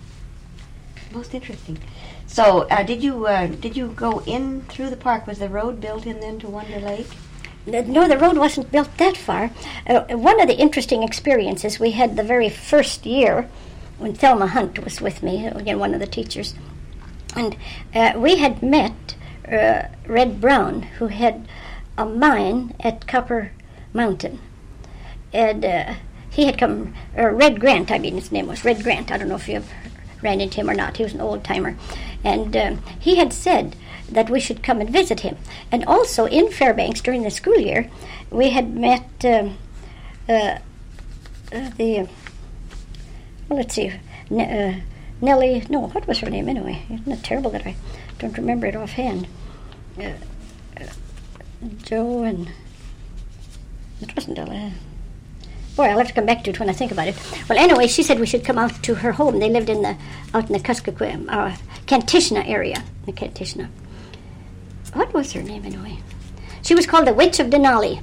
[SPEAKER 1] Most interesting. So, uh, did you uh, did you go in through the park? Was the road built in then to Wonder Lake?
[SPEAKER 2] No, the road wasn't built that far. Uh, one of the interesting experiences we had the very first year when Thelma Hunt was with me, again, one of the teachers, and uh, we had met uh, Red Brown, who had a mine at Copper Mountain. And uh, he had come, uh, Red Grant, I mean, his name was Red Grant. I don't know if you have ran into him or not. He was an old-timer. And um, he had said that we should come and visit him. And also in Fairbanks during the school year, we had met um, uh, uh, the, uh, well, let's see, N- uh, Nellie, no, what was her name anyway? Isn't it terrible that I don't remember it offhand? Uh, uh, Joe and, it wasn't Ella. Boy, I'll have to come back to it when I think about it. Well, anyway, she said we should come out to her home. They lived in the out in the Kuskokwim, uh, Kantishna area. The Kantishna. What was her name anyway? She was called the Witch of Denali.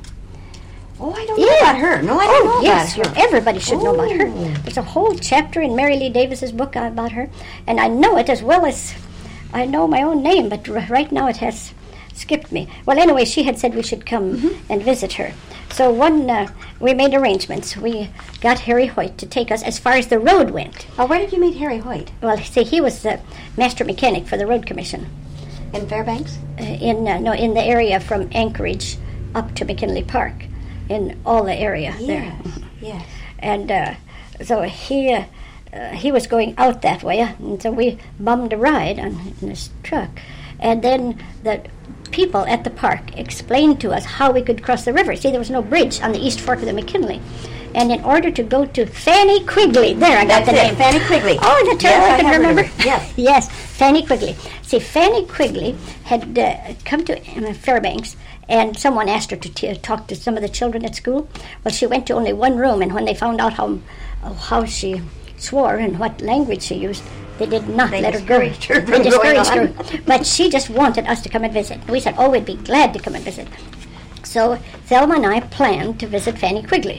[SPEAKER 1] Oh, I don't know yeah. about her. No, I don't
[SPEAKER 2] oh,
[SPEAKER 1] know
[SPEAKER 2] yes,
[SPEAKER 1] about her.
[SPEAKER 2] Everybody should
[SPEAKER 1] oh.
[SPEAKER 2] know about her. There's a whole chapter in Mary Lee Davis's book about her, and I know it as well as I know my own name, but r- right now it has skipped me. Well, anyway, she had said we should come mm-hmm. and visit her. So one, uh, we made arrangements. We got Harry Hoyt to take us as far as the road went.
[SPEAKER 1] Oh, where did you meet Harry Hoyt?
[SPEAKER 2] Well, see, he was the master mechanic for the road commission.
[SPEAKER 1] In Fairbanks?
[SPEAKER 2] Uh, in uh, no, in the area from Anchorage up to McKinley Park, in all the area
[SPEAKER 1] yes.
[SPEAKER 2] there.
[SPEAKER 1] Yes.
[SPEAKER 2] And uh, so he uh, uh, he was going out that way, and so we bummed a ride on in this truck, and then the people at the park explained to us how we could cross the river. See, there was no bridge on the East Fork of the McKinley. And in order to go to Fanny Quigley, there I got
[SPEAKER 1] That's
[SPEAKER 2] the
[SPEAKER 1] it,
[SPEAKER 2] name.
[SPEAKER 1] Fanny Quigley.
[SPEAKER 2] Oh, isn't it terrible?
[SPEAKER 1] Yes,
[SPEAKER 2] I can
[SPEAKER 1] I
[SPEAKER 2] remember.
[SPEAKER 1] Yes.
[SPEAKER 2] Yes, Fanny Quigley. See, Fanny Quigley had uh, come to uh, Fairbanks, and someone asked her to t- talk to some of the children at school. Well, she went to only one room, and when they found out how uh, how she swore and what language she used, they did not
[SPEAKER 1] they
[SPEAKER 2] let her go.
[SPEAKER 1] Her
[SPEAKER 2] they discouraged her.
[SPEAKER 1] On.
[SPEAKER 2] But she just wanted us to come and visit. We said, oh, we'd be glad to come and visit. So Thelma and I planned to visit Fanny Quigley.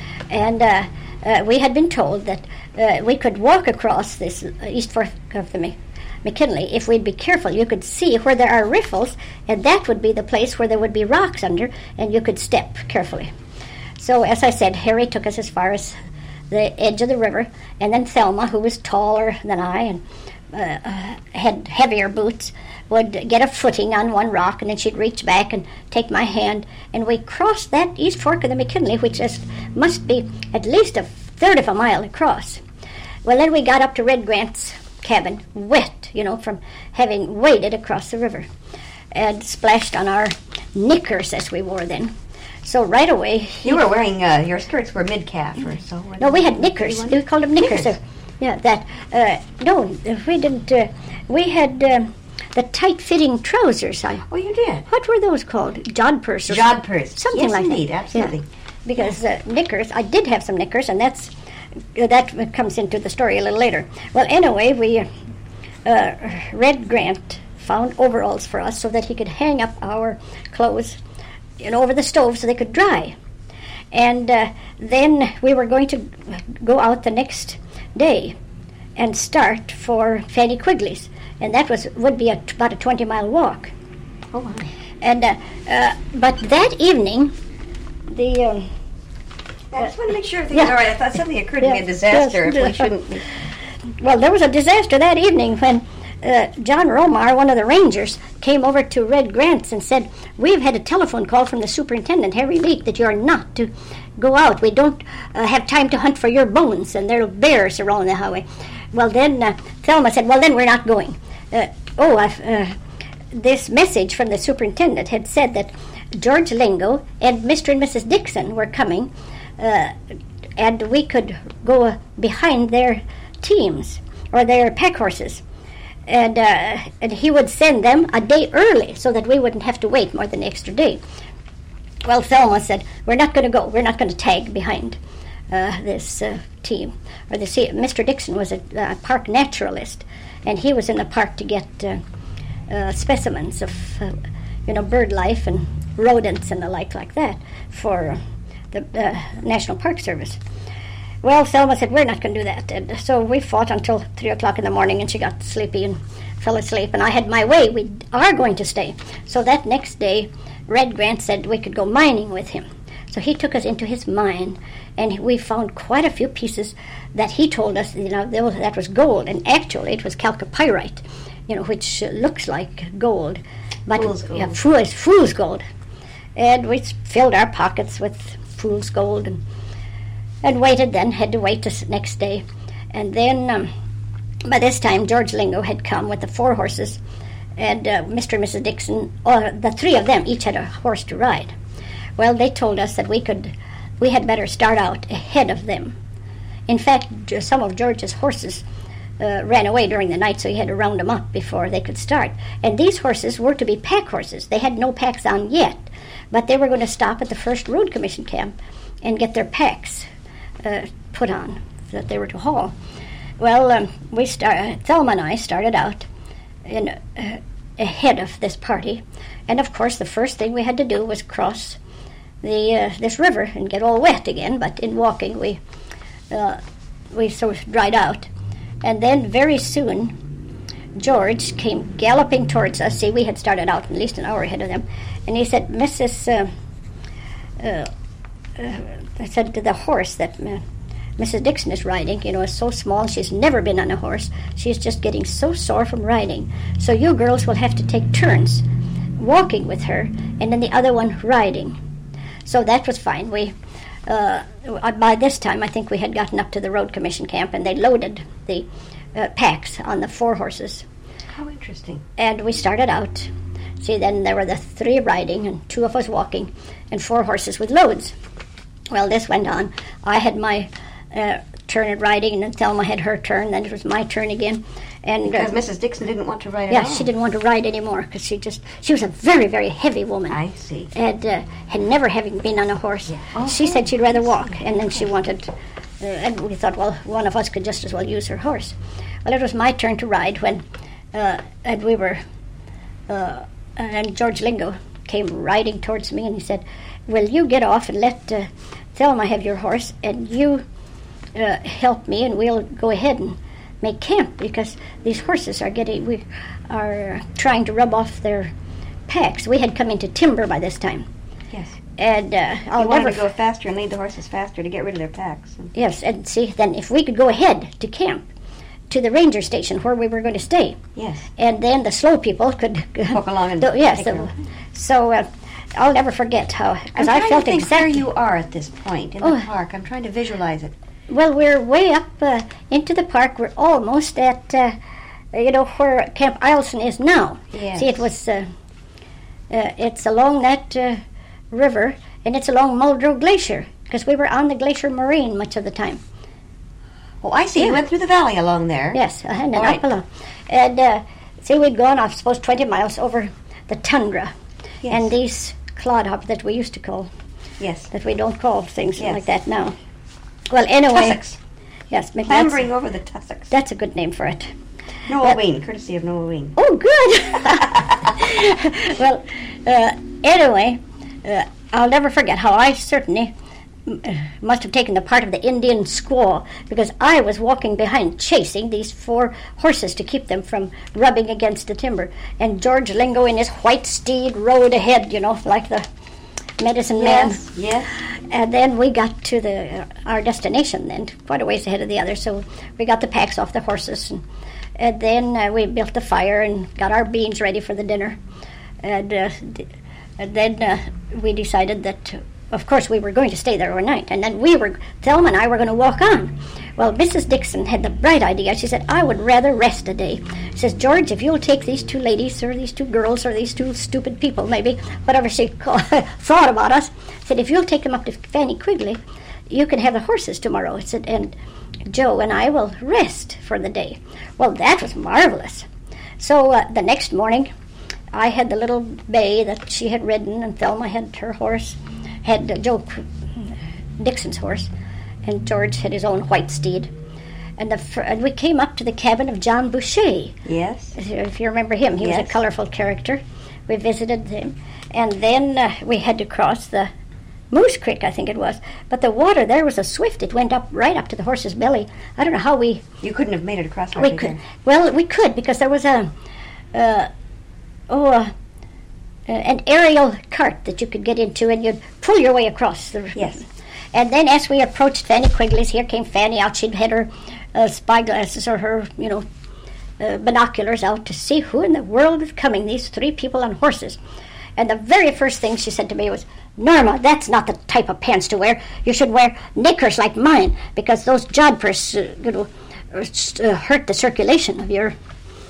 [SPEAKER 2] And uh, uh, we had been told that uh, we could walk across this uh, East Fork of the Mc- McKinley if we'd be careful. You could see where there are riffles, and that would be the place where there would be rocks under, and you could step carefully. So, as I said, Harry took us as far as the edge of the river, and then Thelma, who was taller than I and uh, uh, had heavier boots, would get a footing on one rock, and then she'd reach back and take my hand, and we crossed that East Fork of the McKinley, which just must be at least a third of a mile across. Well, then we got up to Red Grant's cabin, wet, you know, from having waded across the river, and splashed on our knickers as we wore then. So right away...
[SPEAKER 1] You were wearing, uh, your skirts were mid-calf or so.
[SPEAKER 2] No, we had knickers. We called them knickers. knickers. Yeah, that, uh, no, we didn't, uh, we had um, the tight-fitting trousers. I,
[SPEAKER 1] oh, you did?
[SPEAKER 2] What were those called? Jodhpurs. Or
[SPEAKER 1] Jodhpurs.
[SPEAKER 2] Something
[SPEAKER 1] yes,
[SPEAKER 2] like
[SPEAKER 1] indeed,
[SPEAKER 2] that.
[SPEAKER 1] absolutely.
[SPEAKER 2] Yeah. Because uh, knickers, I did have some knickers, and that's, uh, that comes into the story a little later. Well, anyway, we, uh, Red Grant found overalls for us so that he could hang up our clothes, you know, over the stove so they could dry. And uh, then we were going to go out the next day and start for Fanny Quigley's, and that was would be a, about a twenty-mile walk.
[SPEAKER 1] Oh, wow.
[SPEAKER 2] And uh, uh, but that evening, the um,
[SPEAKER 1] I just want to make sure everything's
[SPEAKER 2] yeah.
[SPEAKER 1] all right. I thought something occurred to
[SPEAKER 2] yeah.
[SPEAKER 1] me, a disaster,
[SPEAKER 2] yes.
[SPEAKER 1] if we shouldn't be.
[SPEAKER 2] Well, there was a disaster that evening when uh, John Romar, one of the rangers, came over to Red Grant's and said, we've had a telephone call from the superintendent, Harry Leake, that you're not to go out. We don't uh, have time to hunt for your bones, and there are bears around the highway. Well, then uh, Thelma said, well, then we're not going. Uh, oh, uh, this message from the superintendent had said that George Lingo and Mister and Missus Dixon were coming, uh, and we could go behind their teams or their pack horses, and uh, and he would send them a day early so that we wouldn't have to wait more than an extra day. Well, Thelma said, we're not going to go. We're not going to tag behind uh, this uh, team. Or the Mister Dixon was a uh, park naturalist, and he was in the park to get uh, uh, specimens of, uh, you know, bird life and rodents and the like like that for the uh, National Park Service. Well, Thelma said, we're not going to do that. And so we fought until three o'clock in the morning, and she got sleepy and fell asleep. And I had my way. We are going to stay. So that next day, Red Grant said we could go mining with him. So he took us into his mine, and we found quite a few pieces that he told us, you know, that was gold. And actually, it was chalcopyrite, you know, which uh, looks like gold. But
[SPEAKER 1] fool's gold.
[SPEAKER 2] Yeah, fool's, fool's gold. And we filled our pockets with fool's gold and and waited then, had to wait the next day. And then, um, by this time, George Lingo had come with the four horses, and uh, Mister and Missus Dixon, or the three of them, each had a horse to ride. Well, they told us that we could, we had better start out ahead of them. In fact, some of George's horses uh, ran away during the night, so he had to round them up before they could start. And these horses were to be pack horses. They had no packs on yet, but they were going to stop at the first Road Commission camp and get their packs Uh, put on that they were to haul. Well, um, we start, Thelma and I started out in, uh, ahead of this party, and of course the first thing we had to do was cross the uh, this river and get all wet again. But in walking, we uh, we sort of dried out, and then very soon George came galloping towards us. See, we had started out at least an hour ahead of them, and he said, "Missus Uh, uh, uh, I said to the horse that uh, Missus Dixon is riding, you know, is so small, she's never been on a horse. She's just getting so sore from riding. So you girls will have to take turns walking with her, and then the other one riding." So that was fine. We, uh, by this time, I think we had gotten up to the Road Commission camp, and they loaded the uh, packs on the four horses.
[SPEAKER 1] How interesting.
[SPEAKER 2] And we started out. See, then there were the three riding, and two of us walking, and four horses with loads. Well, this went on. I had my uh, turn at riding, and then Thelma had her turn. Then it was my turn again. And
[SPEAKER 1] because
[SPEAKER 2] uh,
[SPEAKER 1] Missus Dixon didn't want to ride at
[SPEAKER 2] yeah,
[SPEAKER 1] all.
[SPEAKER 2] she didn't want to ride anymore because she just she was a very very heavy woman.
[SPEAKER 1] I see.
[SPEAKER 2] And uh, had never having been on a horse.
[SPEAKER 1] Yeah. Oh,
[SPEAKER 2] she said she'd rather walk, and then she wanted. Uh, and we thought, well, one of us could just as well use her horse. Well, it was my turn to ride when, uh, and we were, uh, and George Lingo came riding towards me, and he said, "Will you get off and let uh, Thelma have your horse, and you uh, help me, and we'll go ahead and make camp, because these horses are getting, we are trying to rub off their packs." We had come into timber by this time.
[SPEAKER 1] Yes.
[SPEAKER 2] And uh, I'll
[SPEAKER 1] you wanted
[SPEAKER 2] never
[SPEAKER 1] to go faster and lead the horses faster to get rid of their packs.
[SPEAKER 2] Yes, and see, then if we could go ahead to camp, to the ranger station where we were going to stay.
[SPEAKER 1] Yes.
[SPEAKER 2] And then the slow people could
[SPEAKER 1] walk along and
[SPEAKER 2] do, yes.
[SPEAKER 1] take
[SPEAKER 2] So,
[SPEAKER 1] them.
[SPEAKER 2] so uh, I'll never forget how, because I felt
[SPEAKER 1] to think
[SPEAKER 2] exactly
[SPEAKER 1] where you are at this point in
[SPEAKER 2] Oh.
[SPEAKER 1] the park. I'm trying to visualize it.
[SPEAKER 2] Well, we're way up uh, into the park. We're almost at, uh, you know, where Camp Eielson is now.
[SPEAKER 1] Yes.
[SPEAKER 2] See, it was, uh, uh, it's along that uh, river, and it's along Muldrow Glacier, because we were on the Glacier Moraine much of the time.
[SPEAKER 1] Oh, I see.
[SPEAKER 2] Yeah.
[SPEAKER 1] You went through the valley along there.
[SPEAKER 2] Yes, uh, and then
[SPEAKER 1] All
[SPEAKER 2] up
[SPEAKER 1] right.
[SPEAKER 2] along. And uh, see, we'd gone, I suppose, twenty miles over the tundra,
[SPEAKER 1] Yes.
[SPEAKER 2] and these clodhop that we used to call,
[SPEAKER 1] Yes.
[SPEAKER 2] that we don't call things
[SPEAKER 1] Yes.
[SPEAKER 2] like that now. Well, anyway.
[SPEAKER 1] Tussocks.
[SPEAKER 2] Yes, but
[SPEAKER 1] Clambering
[SPEAKER 2] that's,
[SPEAKER 1] over the tussocks.
[SPEAKER 2] that's a good name for it.
[SPEAKER 1] Noel
[SPEAKER 2] Well-
[SPEAKER 1] Ween, courtesy of Noel Ween.
[SPEAKER 2] Oh, good. Well, uh, anyway, uh, I'll never forget how I certainly uh, must have taken the part of the Indian squaw, because I was walking behind, chasing these four horses to keep them from rubbing against the timber. And George Lingo in his white steed rode ahead, you know, like the medicine man.
[SPEAKER 1] Yes. Yes.
[SPEAKER 2] And then we got to the uh, our destination then, quite a ways ahead of the others. So we got the packs off the horses, and, and then uh, we built the fire and got our beans ready for the dinner. And, uh, d- and then uh, we decided that, uh, of course, we were going to stay there overnight. And then we were, Thelma and I were going to walk on. Well, Missus Dixon had the bright idea. She said, "I would rather rest a day." She says, "George, if you'll take these two ladies, or these two girls, or these two stupid people, maybe, whatever she called, thought about us, said, if you'll take them up to Fanny Quigley, you can have the horses tomorrow." It said, "and Joe and I will rest for the day." Well, that was marvelous. So uh, the next morning, I had the little bay that she had ridden, and Thelma had her horse, had uh, Joe Dixon's horse, and George had his own white steed. And, the fr- and we came up to the cabin of John Boucher.
[SPEAKER 1] Yes.
[SPEAKER 2] If you remember him, he
[SPEAKER 1] Yes.
[SPEAKER 2] was a colorful character. We visited him. And then uh, we had to cross the Moose Creek, I think it was. But the water there was so swift, it went up right up to the horse's belly. I don't know how we...
[SPEAKER 1] You couldn't have made it across
[SPEAKER 2] we
[SPEAKER 1] hardly
[SPEAKER 2] could.
[SPEAKER 1] there.
[SPEAKER 2] Well, we could, because there was a... Uh, oh, uh, uh, an aerial cart that you could get into, and you'd pull your way across the...
[SPEAKER 1] Yes.
[SPEAKER 2] And then as we approached Fanny Quigley's, here came Fanny out. She'd had her uh, spyglasses or her, you know, uh, binoculars out to see who in the world was coming, these three people on horses. And the very first thing she said to me was, Norma, that's not the type of pants to wear. You should wear knickers like mine, because those jodhpurs, uh, you know, uh, hurt the circulation of your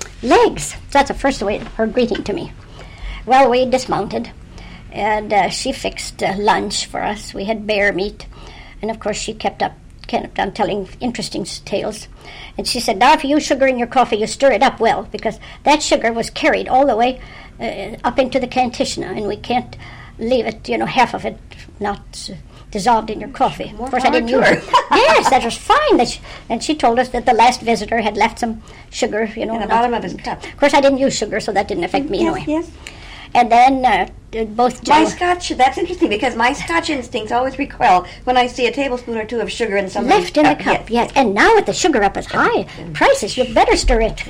[SPEAKER 2] legs. That's the first way her greeting to me. Well, we dismounted, and uh, she fixed uh, lunch for us. We had bear meat, and of course she kept up, kept on telling interesting tales. And she said, now if you use sugar in your coffee, you stir it up well, because that sugar was carried all the way uh, up into the Kantishna, and we can't leave it, you know, half of it not uh, dissolved in your coffee.
[SPEAKER 1] More
[SPEAKER 2] of course, I didn't
[SPEAKER 1] power to
[SPEAKER 2] use
[SPEAKER 1] her.
[SPEAKER 2] it. Yes, that was fine. That she, and she told us that the last visitor had left some sugar, you know.
[SPEAKER 1] In the
[SPEAKER 2] not-
[SPEAKER 1] bottom of his cup.
[SPEAKER 2] Of course, I didn't use sugar, so that didn't affect me
[SPEAKER 1] Yes,
[SPEAKER 2] anyway.
[SPEAKER 1] yes.
[SPEAKER 2] And then uh, both
[SPEAKER 1] My
[SPEAKER 2] Joe...
[SPEAKER 1] Scotch, that's interesting, because my Scotch instincts always recoil when I see a tablespoon or two of sugar in somebody's
[SPEAKER 2] Left in the cup, yes. And now with the sugar up as high prices, you better stir it.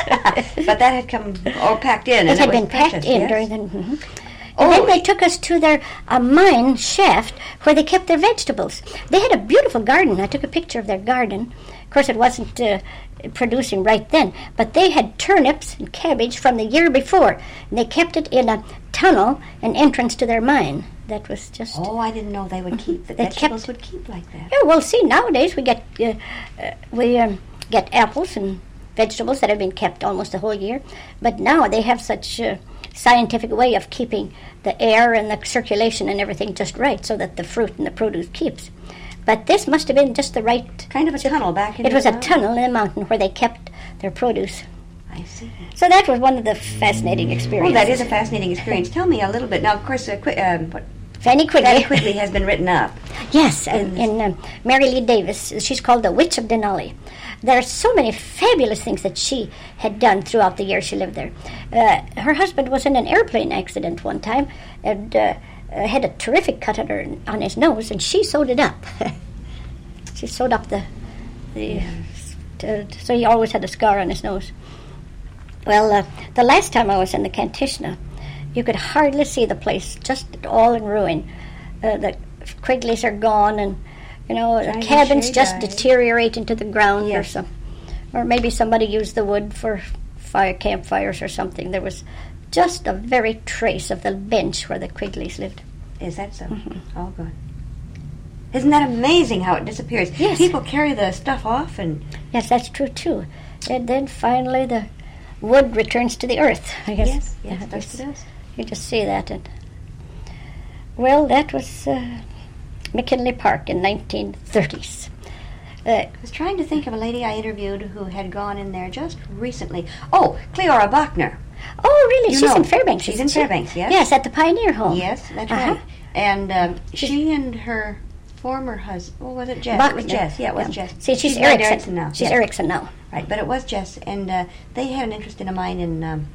[SPEAKER 1] But that had come all packed in.
[SPEAKER 2] It
[SPEAKER 1] and
[SPEAKER 2] had
[SPEAKER 1] it was
[SPEAKER 2] been packed
[SPEAKER 1] precious,
[SPEAKER 2] in
[SPEAKER 1] yes?
[SPEAKER 2] during the... mhm.
[SPEAKER 1] Oh,
[SPEAKER 2] And then they took us to their uh, mine shaft where they kept their vegetables. They had a beautiful garden. I took a picture of their garden. Of course, it wasn't uh, producing right then, but they had turnips and cabbage from the year before, and they kept it in a tunnel, an entrance to their mine. That was just...
[SPEAKER 1] Oh, I didn't know they would keep, the
[SPEAKER 2] They
[SPEAKER 1] vegetables
[SPEAKER 2] kept-
[SPEAKER 1] would keep like that.
[SPEAKER 2] Yeah, well, see, nowadays we get uh, uh, we um, get apples and vegetables that have been kept almost the whole year, but now they have such a scientific way of keeping the air and the circulation and everything just right, so that the fruit and the produce keeps. But this must have been just the right...
[SPEAKER 1] Kind of a tunnel back in
[SPEAKER 2] It was
[SPEAKER 1] the
[SPEAKER 2] a
[SPEAKER 1] mountain.
[SPEAKER 2] tunnel in the mountain where they kept their produce.
[SPEAKER 1] I see.
[SPEAKER 2] So that was one of the fascinating
[SPEAKER 1] Oh,
[SPEAKER 2] experiences.
[SPEAKER 1] that is a fascinating experience. Tell me a little bit. Now, of course, uh, Qui- um, what,
[SPEAKER 2] Fanny Quigley.
[SPEAKER 1] Fanny Quigley has been written up.
[SPEAKER 2] Yes,
[SPEAKER 1] In
[SPEAKER 2] in, in um, Mary Lee Davis. She's called the Witch of Denali. There are so many fabulous things that she had done throughout the years she lived there. Uh, her husband was in an airplane accident one time and uh, uh, had a terrific cut on, her, on his nose, and she sewed it up. She sewed up the... the to, so he always had a scar on his nose. Well, uh, the last time I was in the Kantishna, you could hardly see the place, just all in ruin. Uh, the Quigleys are gone, and you know the
[SPEAKER 1] Johnny
[SPEAKER 2] cabins
[SPEAKER 1] Boucher
[SPEAKER 2] just
[SPEAKER 1] died.
[SPEAKER 2] deteriorate into the ground, or
[SPEAKER 1] Yes.
[SPEAKER 2] some, or maybe somebody used the wood for fire campfires or something. There was just a very trace of the bench where the Quigleys lived.
[SPEAKER 1] Is that so?
[SPEAKER 2] Mm-hmm.
[SPEAKER 1] All gone. Isn't that amazing how it disappears?
[SPEAKER 2] Yes.
[SPEAKER 1] People carry the stuff off and...
[SPEAKER 2] Yes, that's true too. And then finally the wood returns to the earth. I guess.
[SPEAKER 1] Yes, yes,
[SPEAKER 2] Uh,
[SPEAKER 1] yes, it does.
[SPEAKER 2] You just see that. And well, that was uh, McKinley Park in nineteen thirties. Uh,
[SPEAKER 1] I was trying to think of a lady I interviewed who had gone in there just recently. Oh, Cleora Bachner.
[SPEAKER 2] oh, really?
[SPEAKER 1] You
[SPEAKER 2] She's
[SPEAKER 1] know,
[SPEAKER 2] in Fairbanks.
[SPEAKER 1] she's
[SPEAKER 2] isn't
[SPEAKER 1] in
[SPEAKER 2] she?
[SPEAKER 1] Fairbanks, yes.
[SPEAKER 2] Yes, at the Pioneer Home.
[SPEAKER 1] Yes, that's
[SPEAKER 2] Uh-huh.
[SPEAKER 1] right. And um, she and her former husband, oh, was it Jess?
[SPEAKER 2] Buck-
[SPEAKER 1] It was Jess, yeah, it was Jess.
[SPEAKER 2] See, she's,
[SPEAKER 1] married
[SPEAKER 2] Erickson.
[SPEAKER 1] Erickson now.
[SPEAKER 2] She's
[SPEAKER 1] yes.
[SPEAKER 2] Erickson now.
[SPEAKER 1] Right, but it was Jess, and uh, they had an interest in a mine in, um,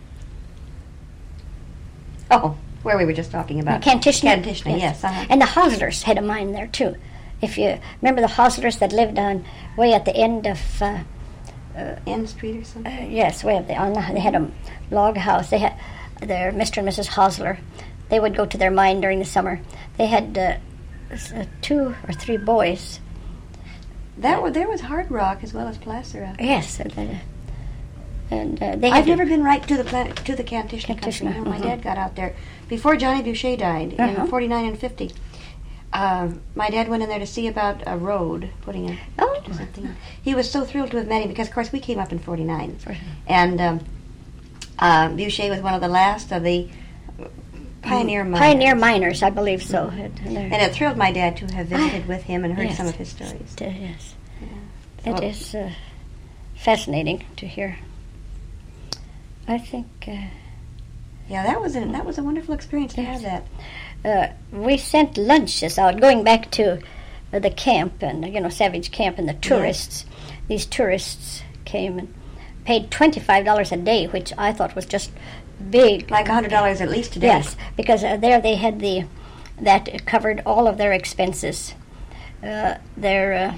[SPEAKER 1] oh, where we were just talking about.
[SPEAKER 2] Kantishna.
[SPEAKER 1] Kantishna, yes. uh-huh.
[SPEAKER 2] And the Hoslers had a mine there too. If you remember the Hoslers that lived on way at the end of uh,
[SPEAKER 1] N Street or something?
[SPEAKER 2] Uh, yes, we have the, on the, they had a log house. They had their Mister and Missus Hosler. They would go to their mine during the summer. They had uh, s- uh, two or three boys.
[SPEAKER 1] That were, there was Hard Rock as well as Placer out there.
[SPEAKER 2] Yes, and, uh, and uh, they
[SPEAKER 1] I've
[SPEAKER 2] had
[SPEAKER 1] never been right to the pla- to the Kantishna country.
[SPEAKER 2] Kantishna,
[SPEAKER 1] No, my
[SPEAKER 2] mhm.
[SPEAKER 1] dad got out there before Johnny Boucher died
[SPEAKER 2] Uh-huh.
[SPEAKER 1] in forty-nine and fifty. Um, my dad went in there to see about a road, putting in
[SPEAKER 2] Oh.
[SPEAKER 1] or something. He was so thrilled to have met him because, of course, we came up in forty-nine.
[SPEAKER 2] Right.
[SPEAKER 1] And um, uh, Boucher was one of the last of the pioneer miners.
[SPEAKER 2] pioneer miners, I believe so. And, and
[SPEAKER 1] And it thrilled my dad to have visited with him and heard
[SPEAKER 2] Yes.
[SPEAKER 1] some of his stories.
[SPEAKER 2] uh, yes,
[SPEAKER 1] So-
[SPEAKER 2] it is uh, fascinating to hear. I think uh,
[SPEAKER 1] Yeah, that was a, that was a wonderful experience to
[SPEAKER 2] Yes.
[SPEAKER 1] have that.
[SPEAKER 2] uh, we sent lunches out, going back to uh, the camp and, you know, Savage Camp and the tourists. Yes. These tourists came and paid twenty-five dollars a day, which I thought was just big.
[SPEAKER 1] Like one hundred dollars at least a day.
[SPEAKER 2] Yes, because uh, there they had the, that covered all of their expenses. Uh, their uh,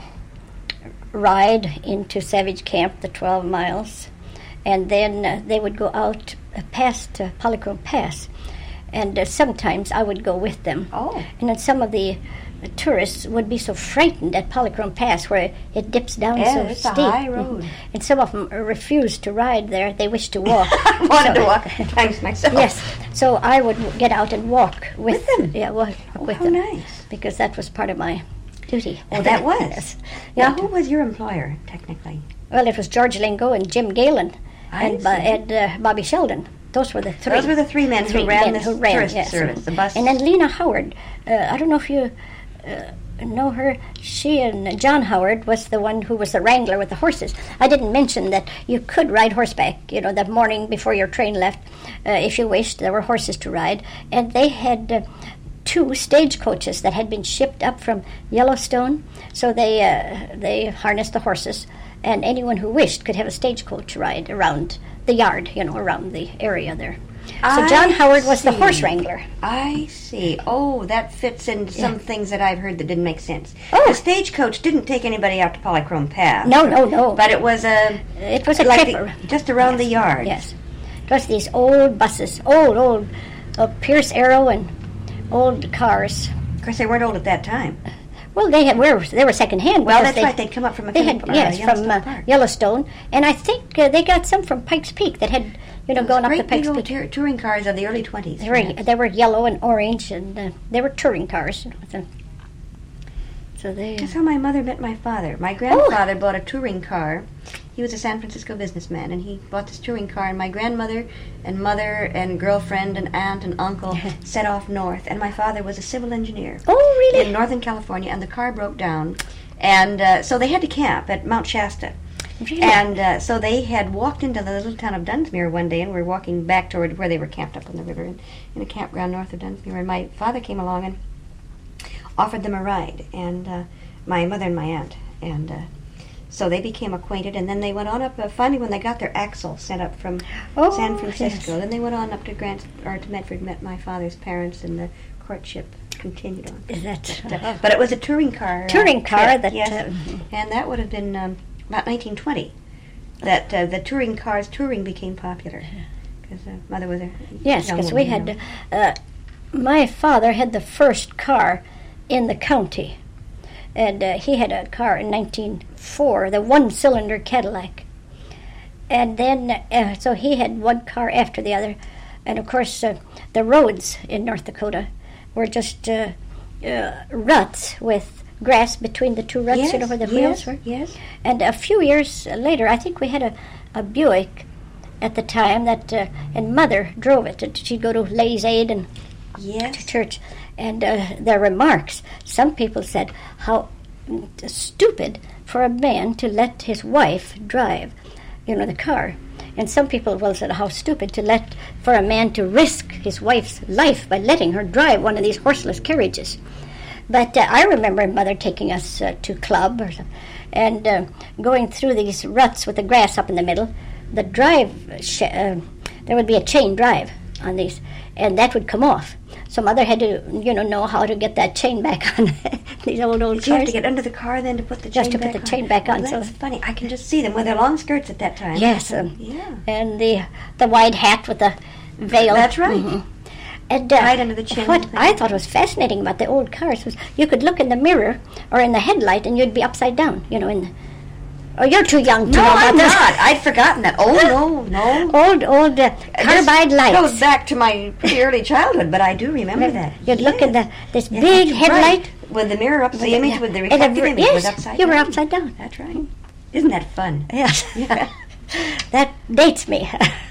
[SPEAKER 2] ride into Savage Camp, the twelve miles, and then uh, they would go out uh, past uh, Polychrome Pass, and uh, sometimes I would go with them.
[SPEAKER 1] Oh.
[SPEAKER 2] And then some of the uh, tourists would be so frightened at Polychrome Pass where it dips down
[SPEAKER 1] yeah,
[SPEAKER 2] so
[SPEAKER 1] it's
[SPEAKER 2] steep.
[SPEAKER 1] a high road.
[SPEAKER 2] Mm-hmm. And some of them uh, refused to ride there. They wished to walk.
[SPEAKER 1] I wanted
[SPEAKER 2] so,
[SPEAKER 1] to walk times myself.
[SPEAKER 2] Yes. So I would w- get out and walk with,
[SPEAKER 1] with them.
[SPEAKER 2] Yeah, walk
[SPEAKER 1] oh,
[SPEAKER 2] with
[SPEAKER 1] how
[SPEAKER 2] them.
[SPEAKER 1] nice.
[SPEAKER 2] Because that was part of my duty.
[SPEAKER 1] Oh, that was?
[SPEAKER 2] Yes.
[SPEAKER 1] Now,
[SPEAKER 2] Yeah.
[SPEAKER 1] who was your employer, technically?
[SPEAKER 2] Well, it was George Lingo and Jim Galen
[SPEAKER 1] I
[SPEAKER 2] and, Bo-
[SPEAKER 1] see.
[SPEAKER 2] and uh, Bobby Sheldon. Those were the three.
[SPEAKER 1] Those were the three men
[SPEAKER 2] three
[SPEAKER 1] who ran
[SPEAKER 2] men
[SPEAKER 1] this
[SPEAKER 2] who ran,
[SPEAKER 1] tourist
[SPEAKER 2] yes.
[SPEAKER 1] service, the bus.
[SPEAKER 2] And then Lena Howard. Uh, I don't know if you uh, know her. She and John Howard was the one who was the wrangler with the horses. I didn't mention that you could ride horseback, you know, that morning before your train left, uh, if you wished. There were horses to ride. And they had uh, two stagecoaches that had been shipped up from Yellowstone. So they uh, they harnessed the horses, and anyone who wished could have a stagecoach ride around the yard, you know, around the area there. So John
[SPEAKER 1] I
[SPEAKER 2] Howard was the
[SPEAKER 1] see.
[SPEAKER 2] horse wrangler.
[SPEAKER 1] I see. Oh, that fits into some
[SPEAKER 2] Yeah.
[SPEAKER 1] things that I've heard that didn't make sense.
[SPEAKER 2] Oh.
[SPEAKER 1] The stagecoach didn't take anybody out to Polychrome Pass.
[SPEAKER 2] No, no, no.
[SPEAKER 1] But it was a
[SPEAKER 2] It was a
[SPEAKER 1] like
[SPEAKER 2] trip.
[SPEAKER 1] the, just around the yard.
[SPEAKER 2] Yes. It was these old buses, old, old uh, Pierce Arrow and old cars.
[SPEAKER 1] Of course, they weren't old at that time.
[SPEAKER 2] Well, they had were they were secondhand.
[SPEAKER 1] Well,
[SPEAKER 2] because
[SPEAKER 1] that's
[SPEAKER 2] they,
[SPEAKER 1] right. They'd come up from a
[SPEAKER 2] They
[SPEAKER 1] film-
[SPEAKER 2] had
[SPEAKER 1] uh,
[SPEAKER 2] yes
[SPEAKER 1] Yellowstone
[SPEAKER 2] from uh,
[SPEAKER 1] Park.
[SPEAKER 2] Yellowstone, and I think uh, they got some from Pikes Peak that had you know
[SPEAKER 1] Those
[SPEAKER 2] going up
[SPEAKER 1] great
[SPEAKER 2] to Pikes
[SPEAKER 1] big old
[SPEAKER 2] Peak.
[SPEAKER 1] tour- touring cars of the early twenties.
[SPEAKER 2] They were they were yellow and orange, and uh, they were touring cars. You know, with them. So they.
[SPEAKER 1] That's how my mother met my father. My grandfather bought a touring car. He was a San Francisco businessman, and he bought this touring car, and my grandmother and mother and girlfriend and aunt and uncle set off north, and my father was a civil engineer
[SPEAKER 2] Oh, really?
[SPEAKER 1] in Northern California, and the car broke down, and uh, so they had to camp at Mount Shasta.
[SPEAKER 2] Really?
[SPEAKER 1] And uh, so they had walked into the little town of Dunsmuir one day, and were walking back toward where they were camped up on the river in, in a campground north of Dunsmuir, and my father came along and offered them a ride, and uh, my mother and my aunt, and uh, so they became acquainted, and then they went on up. Uh, finally, when they got their axle sent up from
[SPEAKER 2] Oh,
[SPEAKER 1] San Francisco,
[SPEAKER 2] yes.
[SPEAKER 1] then they went on up to Grant or to Medford, met my father's parents, and the courtship continued on.
[SPEAKER 2] Is that
[SPEAKER 1] But, uh, but it was a touring car. uh,
[SPEAKER 2] touring car
[SPEAKER 1] trip,
[SPEAKER 2] that?
[SPEAKER 1] yes,
[SPEAKER 2] Uh,
[SPEAKER 1] and that would have been um, about nineteen twenty. That uh, the touring cars touring became popular because uh, mother was a
[SPEAKER 2] Yes,
[SPEAKER 1] young
[SPEAKER 2] because we
[SPEAKER 1] woman,
[SPEAKER 2] had,
[SPEAKER 1] you know.
[SPEAKER 2] uh, my father had the first car in the county, and uh, he had a car in nineteen oh four, the one-cylinder Cadillac. And then, uh, so he had one car after the other, and of course, uh, the roads in North Dakota were just uh, uh, ruts with grass between the two ruts,
[SPEAKER 1] yes,
[SPEAKER 2] you know, where the
[SPEAKER 1] yes,
[SPEAKER 2] wheels were.
[SPEAKER 1] Yes.
[SPEAKER 2] And a few years later, I think we had a, a Buick at the time that, uh, and Mother drove it. And she'd go to Ladies' Aid and to
[SPEAKER 1] Yes.
[SPEAKER 2] church. And uh, their remarks, some people said how stupid for a man to let his wife drive, you know, the car. And some people well said how stupid to let, for a man to risk his wife's life by letting her drive one of these horseless carriages. But uh, I remember Mother taking us uh, to club or something, and uh, going through these ruts with the grass up in the middle. The drive, sh- uh, there would be a chain drive on these, and that would come off. So Mother had to, you know, know how to get that chain back on these old, old
[SPEAKER 1] Did you have
[SPEAKER 2] cars.
[SPEAKER 1] to get under the car then to put the
[SPEAKER 2] Just
[SPEAKER 1] chain
[SPEAKER 2] to put
[SPEAKER 1] back
[SPEAKER 2] the
[SPEAKER 1] on?
[SPEAKER 2] chain back on,
[SPEAKER 1] Well,
[SPEAKER 2] so-
[SPEAKER 1] that's funny. I can just see them with their long skirts at that time.
[SPEAKER 2] Yes, um,
[SPEAKER 1] yeah.
[SPEAKER 2] and the the wide hat with the veil.
[SPEAKER 1] That's right.
[SPEAKER 2] Mhm. And uh,
[SPEAKER 1] Right under the chin.
[SPEAKER 2] what I thought was fascinating about the old cars was you could look in the mirror or in the headlight and you'd be upside down, you know. In the, oh, you're too young to
[SPEAKER 1] No,
[SPEAKER 2] know about
[SPEAKER 1] I'm
[SPEAKER 2] this.
[SPEAKER 1] not. I'd forgotten that. Oh, no, no.
[SPEAKER 2] Old, old uh, carbide
[SPEAKER 1] This
[SPEAKER 2] lights.
[SPEAKER 1] goes back to my pretty early childhood, but I do remember that.
[SPEAKER 2] You'd look in the this
[SPEAKER 1] Yeah,
[SPEAKER 2] big
[SPEAKER 1] that's
[SPEAKER 2] headlight.
[SPEAKER 1] right. With the mirror up, the
[SPEAKER 2] With
[SPEAKER 1] image
[SPEAKER 2] yeah.
[SPEAKER 1] with the
[SPEAKER 2] And
[SPEAKER 1] reflected
[SPEAKER 2] the-
[SPEAKER 1] image
[SPEAKER 2] yes,
[SPEAKER 1] was upside
[SPEAKER 2] you
[SPEAKER 1] down.
[SPEAKER 2] were upside down.
[SPEAKER 1] That's right. Isn't that fun?
[SPEAKER 2] Yes.
[SPEAKER 1] Yeah.
[SPEAKER 2] That dates me.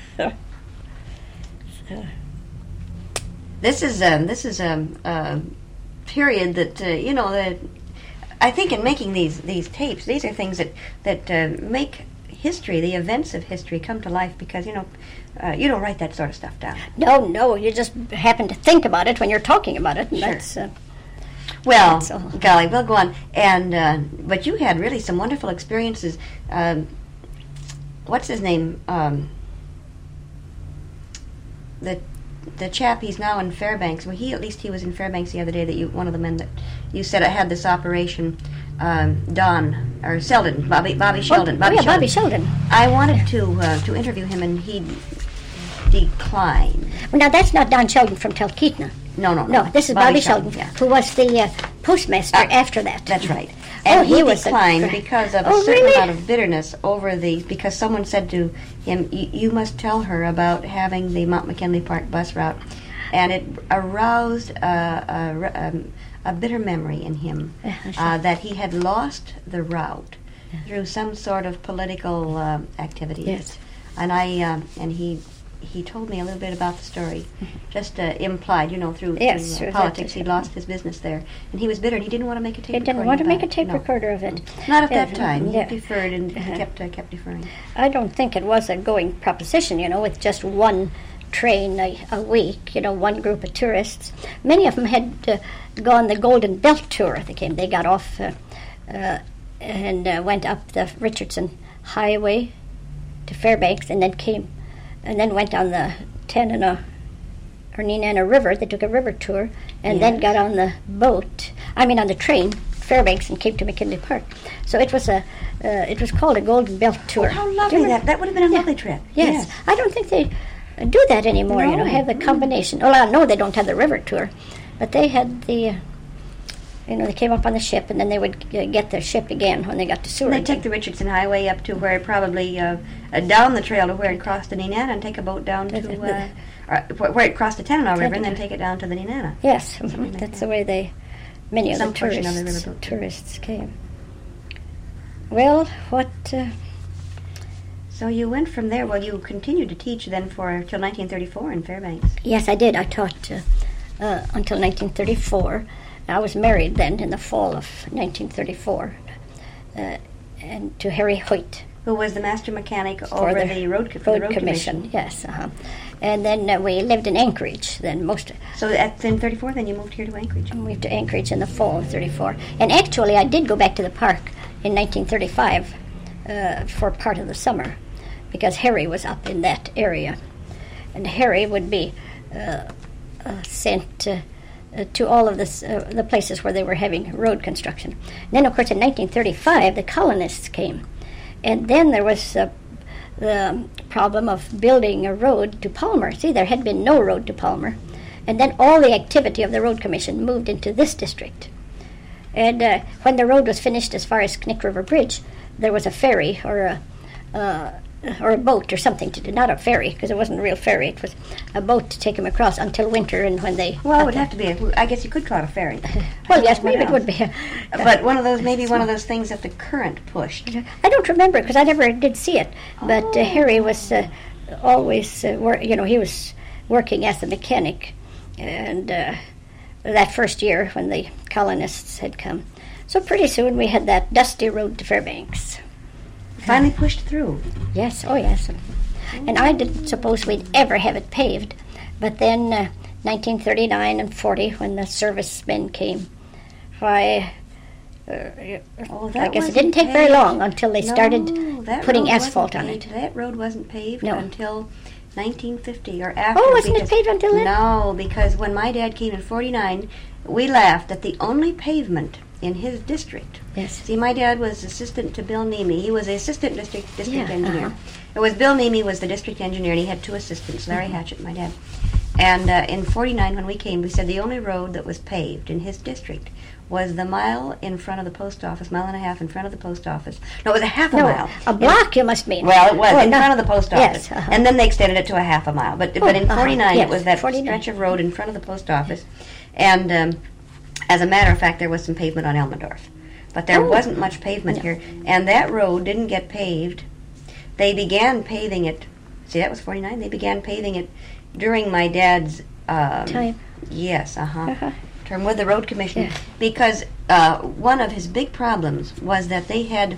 [SPEAKER 1] This is um, this is a um, uh, period that uh, you know that I think in making these these tapes, these are things that that uh, make history, the events of history, come to life because you know uh, you don't write that sort of stuff down.
[SPEAKER 2] No, no, you just happen to think about it when you're talking about it. And
[SPEAKER 1] Sure.
[SPEAKER 2] that's, uh,
[SPEAKER 1] Well,
[SPEAKER 2] So-
[SPEAKER 1] golly, we'll go on. And uh, but you had really some wonderful experiences. Um, what's his name? Um, the the chap. He's now in Fairbanks. Well, he at least he was in Fairbanks the other day. That you one of the men that you said had this operation. Um, Don or Sheldon, Bobby Bobby Sheldon.
[SPEAKER 2] Oh,
[SPEAKER 1] Bobby
[SPEAKER 2] yeah,
[SPEAKER 1] Sheldon.
[SPEAKER 2] Bobby Sheldon.
[SPEAKER 1] I wanted to uh, to interview him, and he declined.
[SPEAKER 2] Well, now, that's not Don Sheldon from Talkeetna.
[SPEAKER 1] No, no, no.
[SPEAKER 2] No, this is Bobby, Sheldon,
[SPEAKER 1] yeah.
[SPEAKER 2] who was the uh, postmaster
[SPEAKER 1] Ah,
[SPEAKER 2] after that.
[SPEAKER 1] That's right.
[SPEAKER 2] Oh,
[SPEAKER 1] And
[SPEAKER 2] he
[SPEAKER 1] he,
[SPEAKER 2] was a
[SPEAKER 1] declined
[SPEAKER 2] gra-
[SPEAKER 1] because of a
[SPEAKER 2] Oh,
[SPEAKER 1] certain
[SPEAKER 2] really?
[SPEAKER 1] amount of bitterness over the because someone said to him, "Y- "You must tell her about having the Mount McKinley Park bus route," and it aroused uh, a, re- um, a bitter memory in him
[SPEAKER 2] Yeah, I see.
[SPEAKER 1] uh, that he had lost the route through some sort of political uh, activities.
[SPEAKER 2] Yes.
[SPEAKER 1] And I um, and he. He told me a little bit about the story, just uh, implied, you know, through,
[SPEAKER 2] Yes,
[SPEAKER 1] through uh,
[SPEAKER 2] through
[SPEAKER 1] politics.
[SPEAKER 2] that-
[SPEAKER 1] He'd lost his business there, and he was bitter. And he didn't want to make a tape.
[SPEAKER 2] He didn't
[SPEAKER 1] recording
[SPEAKER 2] want to make a
[SPEAKER 1] about it.
[SPEAKER 2] tape
[SPEAKER 1] No.
[SPEAKER 2] recorder of it.
[SPEAKER 1] Not at
[SPEAKER 2] Yeah,
[SPEAKER 1] that time.
[SPEAKER 2] yeah.
[SPEAKER 1] He deferred and
[SPEAKER 2] Uh-huh.
[SPEAKER 1] kept uh, kept deferring.
[SPEAKER 2] I don't think it was a going proposition, you know, with just one train a, a week, you know, one group of tourists. Many of them had uh, gone the Golden Belt tour. They came, they got off uh, uh, and uh, went up the Richardson Highway to Fairbanks, and then came, and then went on the Tanana or Nenana River. They took a river tour, and then
[SPEAKER 1] Yes.
[SPEAKER 2] got on the boat. I mean, on the train, Fairbanks, and came to McKinley Park. So it was a, uh, it was called a Golden Belt tour.
[SPEAKER 1] Oh, how
[SPEAKER 2] Do you
[SPEAKER 1] lovely
[SPEAKER 2] remember?
[SPEAKER 1] that! That would have been a
[SPEAKER 2] Yeah.
[SPEAKER 1] lovely trip.
[SPEAKER 2] Yes. I don't think they uh, do that anymore, you know,
[SPEAKER 1] No.
[SPEAKER 2] have the combination. Well, I know they don't have the river tour, but they had the, uh, you know, they came up on the ship, and then they would uh, get their ship again when they got to Seward.
[SPEAKER 1] And they take the Richardson Highway up to where it probably uh, uh, down the trail to where it crossed the Nenana, and take a boat down to uh, or, wh- where it crossed the Tanana River, and then take it down to the Nenana.
[SPEAKER 2] Yes,
[SPEAKER 1] Something
[SPEAKER 2] mhm,
[SPEAKER 1] like
[SPEAKER 2] that's
[SPEAKER 1] that.
[SPEAKER 2] the way they, many of
[SPEAKER 1] Some
[SPEAKER 2] the
[SPEAKER 1] portion of
[SPEAKER 2] tourists,
[SPEAKER 1] the riverboat.
[SPEAKER 2] tourists came. Well, what, uh,
[SPEAKER 1] So you went from there. Well, you continued to teach then for till nineteen thirty-four in Fairbanks.
[SPEAKER 2] yes, I did. I taught uh, uh, until nineteen thirty-four. I was married then in the fall of nineteen thirty-four, uh, and to Harry Hoyt.
[SPEAKER 1] Who was the master mechanic over
[SPEAKER 2] the
[SPEAKER 1] the, road, co- for
[SPEAKER 2] Road
[SPEAKER 1] the road
[SPEAKER 2] Commission.
[SPEAKER 1] commission.
[SPEAKER 2] Yes, uh-huh. And then uh, we lived in Anchorage. Then most
[SPEAKER 1] So at in thirty-four, then you moved here to Anchorage.
[SPEAKER 2] we moved to Anchorage in the fall of thirty-four. And actually, I did go back to the park in nineteen thirty-five uh, for part of the summer, because Harry was up in that area, and Harry would be uh, uh, sent uh, uh, to all of this, uh, the places where they were having road construction. And then, of course, in nineteen thirty-five, the colonists came, and then there was uh, the problem of building a road to Palmer. See, there had been no road to Palmer, and then all the activity of the road commission moved into this district. And uh, when the road was finished as far as Knick River Bridge, there was a ferry or a uh, or a boat or something to do. Not a ferry, because it wasn't a real ferry. It was a boat to take them across until winter, and when they
[SPEAKER 1] Well, it
[SPEAKER 2] got
[SPEAKER 1] would
[SPEAKER 2] there-
[SPEAKER 1] have to be. A, I guess you could call it a ferry.
[SPEAKER 2] Well, yes,
[SPEAKER 1] What
[SPEAKER 2] maybe it
[SPEAKER 1] else?
[SPEAKER 2] would be.
[SPEAKER 1] But one of those, maybe one of those things that the current pushed.
[SPEAKER 2] I don't remember because I never did see it. But
[SPEAKER 1] Oh.
[SPEAKER 2] uh, Harry was uh, always, uh, wor- you know, he was working as a mechanic, and uh, that first year when the colonists had come. So pretty soon we had that dusty road to Fairbanks.
[SPEAKER 1] Finally pushed through.
[SPEAKER 2] Yes, oh yes. And I didn't suppose we'd ever have it paved. But then uh, nineteen thirty-nine and forty, when the servicemen came, why, uh,
[SPEAKER 1] Oh,
[SPEAKER 2] I
[SPEAKER 1] that
[SPEAKER 2] guess it
[SPEAKER 1] wasn't
[SPEAKER 2] didn't take very
[SPEAKER 1] paved.
[SPEAKER 2] long until they started
[SPEAKER 1] No, that
[SPEAKER 2] putting
[SPEAKER 1] road wasn't
[SPEAKER 2] asphalt on
[SPEAKER 1] paved.
[SPEAKER 2] it.
[SPEAKER 1] That road wasn't paved
[SPEAKER 2] No.
[SPEAKER 1] until nineteen fifty or after.
[SPEAKER 2] Oh, wasn't it
[SPEAKER 1] because-
[SPEAKER 2] paved until then?
[SPEAKER 1] No, because when my dad came in forty-nine, we laughed that the only pavement in his district.
[SPEAKER 2] Yes.
[SPEAKER 1] See, my dad was assistant to Bill Neamy. He was the assistant district district
[SPEAKER 2] Yeah,
[SPEAKER 1] engineer.
[SPEAKER 2] uh-huh.
[SPEAKER 1] It was Bill Neamy was the district engineer, and he had two assistants, Larry
[SPEAKER 2] Mm-hmm.
[SPEAKER 1] Hatchett, my dad. And uh, in forty-nine, when we came, we said the only road that was paved in his district was the mile in front of the post office, mile and a half in front of the post office. No, it was a half a
[SPEAKER 2] No,
[SPEAKER 1] mile.
[SPEAKER 2] a block you must mean.
[SPEAKER 1] Well, it was
[SPEAKER 2] Oh,
[SPEAKER 1] in
[SPEAKER 2] no.
[SPEAKER 1] front of the post office,
[SPEAKER 2] Yes, uh-huh.
[SPEAKER 1] and then they extended it to a half a mile. But but in
[SPEAKER 2] uh-huh,
[SPEAKER 1] forty-nine,
[SPEAKER 2] yes,
[SPEAKER 1] it was that
[SPEAKER 2] forty-nine.
[SPEAKER 1] stretch of road in front of the post office, and um, as a matter of fact, there was some pavement on Elmendorf, but there
[SPEAKER 2] Oh.
[SPEAKER 1] wasn't much pavement
[SPEAKER 2] No.
[SPEAKER 1] here, and that road didn't get paved. They began paving it. See, that was forty-nine. They began paving it during my dad's um,
[SPEAKER 2] Time.
[SPEAKER 1] Yes, uh-huh.
[SPEAKER 2] Uh-huh.
[SPEAKER 1] Term with the road commission,
[SPEAKER 2] Yeah.
[SPEAKER 1] because uh, one of his big problems was that they had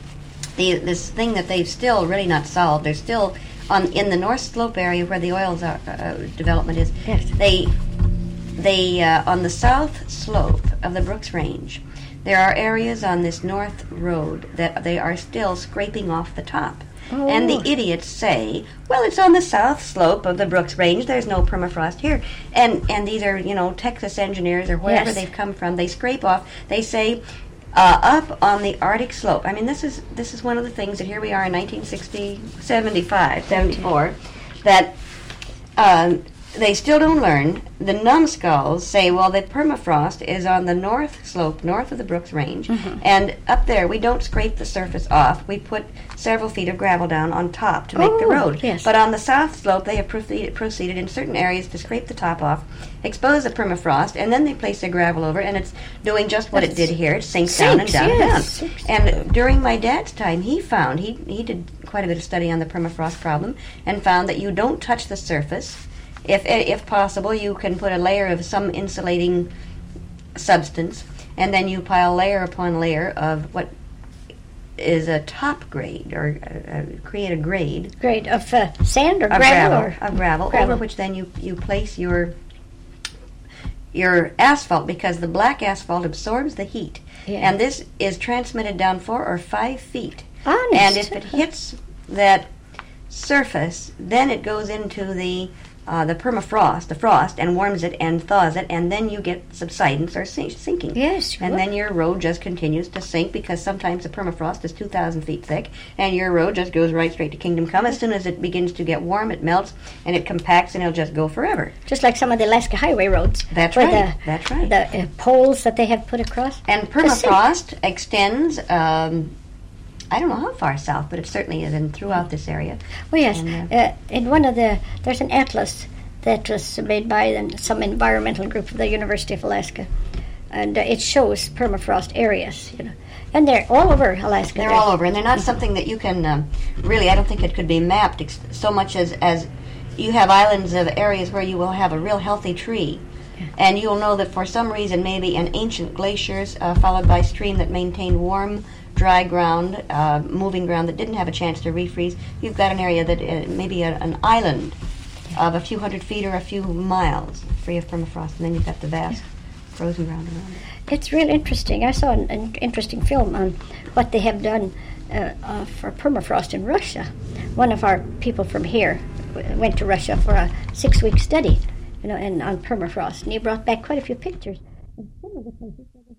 [SPEAKER 1] the this thing that they've still really not solved. They're still on in the North Slope area where the oils are, uh, development is.
[SPEAKER 2] Yes.
[SPEAKER 1] They they uh, on the south slope of the Brooks Range, there are areas on this north road that they are still scraping off the top.
[SPEAKER 2] Oh.
[SPEAKER 1] And the idiots say, well, it's on the south slope of the Brooks Range. There's no permafrost here. And and these are, you know, Texas engineers or wherever
[SPEAKER 2] Yes.
[SPEAKER 1] they've come from. They scrape off. They say, uh, up on the Arctic slope. I mean, this is this is one of the things that here we are in nineteen sixty, seventy-five, seventy-four, that um, they still don't learn. The numbskulls say, well, the permafrost is on the north slope, north of the Brooks Range,
[SPEAKER 2] Mm-hmm.
[SPEAKER 1] and up there we don't scrape the surface off. We put several feet of gravel down on top to make the
[SPEAKER 2] Oh,
[SPEAKER 1] road.
[SPEAKER 2] yes.
[SPEAKER 1] But on the south slope, they have proceeded, proceeded in certain areas to scrape the top off, expose the permafrost, and then they place their gravel over, and it's doing just what it did here. It sinks, down and
[SPEAKER 2] Sinks,
[SPEAKER 1] down
[SPEAKER 2] yes.
[SPEAKER 1] and down. And during my dad's time, he found, he, he did quite a bit of study on the permafrost problem, and found that you don't touch the surface. If, if possible, you can put a layer of some insulating substance, and then you pile layer upon layer of what is a top grade, or uh, uh, create a grade
[SPEAKER 2] Grade of uh, sand or
[SPEAKER 1] of
[SPEAKER 2] gravel?
[SPEAKER 1] gravel,
[SPEAKER 2] or
[SPEAKER 1] of gravel,
[SPEAKER 2] gravel.
[SPEAKER 1] over which then you, you place your your asphalt, because the black asphalt absorbs the heat,
[SPEAKER 2] Yeah.
[SPEAKER 1] and this is transmitted down four or five feet.
[SPEAKER 2] Honest?
[SPEAKER 1] And if it hits that surface, then it goes into the uh, the permafrost, the frost, and warms it and thaws it, and then you get subsidence or sink, sinking.
[SPEAKER 2] Yes,
[SPEAKER 1] And
[SPEAKER 2] sure.
[SPEAKER 1] then your road just continues to sink, because sometimes the permafrost is two thousand feet thick, and your road just goes right straight to Kingdom Come. As soon as it begins to get warm, it melts, and it compacts, and it'll just go forever.
[SPEAKER 2] Just like some of the Alaska highway roads.
[SPEAKER 1] That's
[SPEAKER 2] where
[SPEAKER 1] right,
[SPEAKER 2] The,
[SPEAKER 1] that's right.
[SPEAKER 2] The uh, poles that they have put across.
[SPEAKER 1] And permafrost extends, um, I don't know how far south, but it certainly is in throughout this area.
[SPEAKER 2] Well, yes.
[SPEAKER 1] And,
[SPEAKER 2] Uh, in one of the, there's an atlas that was made by an- some environmental group of the University of Alaska, and uh, it shows permafrost areas, you know, and they're all over Alaska.
[SPEAKER 1] They're all over, and they're not something that you can um, really. I don't think it could be mapped ex- so much as as you have islands of areas where you will have a real healthy tree, and you'll know that for some reason, maybe an ancient glaciers uh, followed by stream that maintained warm, dry ground, uh, moving ground that didn't have a chance to refreeze. You've got an area that uh, maybe a, an island of a few hundred feet or a few miles free of permafrost, and then you've got the vast frozen ground around it.
[SPEAKER 2] It's real interesting. I saw an, an interesting film on what they have done uh, uh, for permafrost in Russia. One of our people from here w- went to Russia for a six-week study, you know, and on permafrost, and he brought back quite a few pictures. And some of the places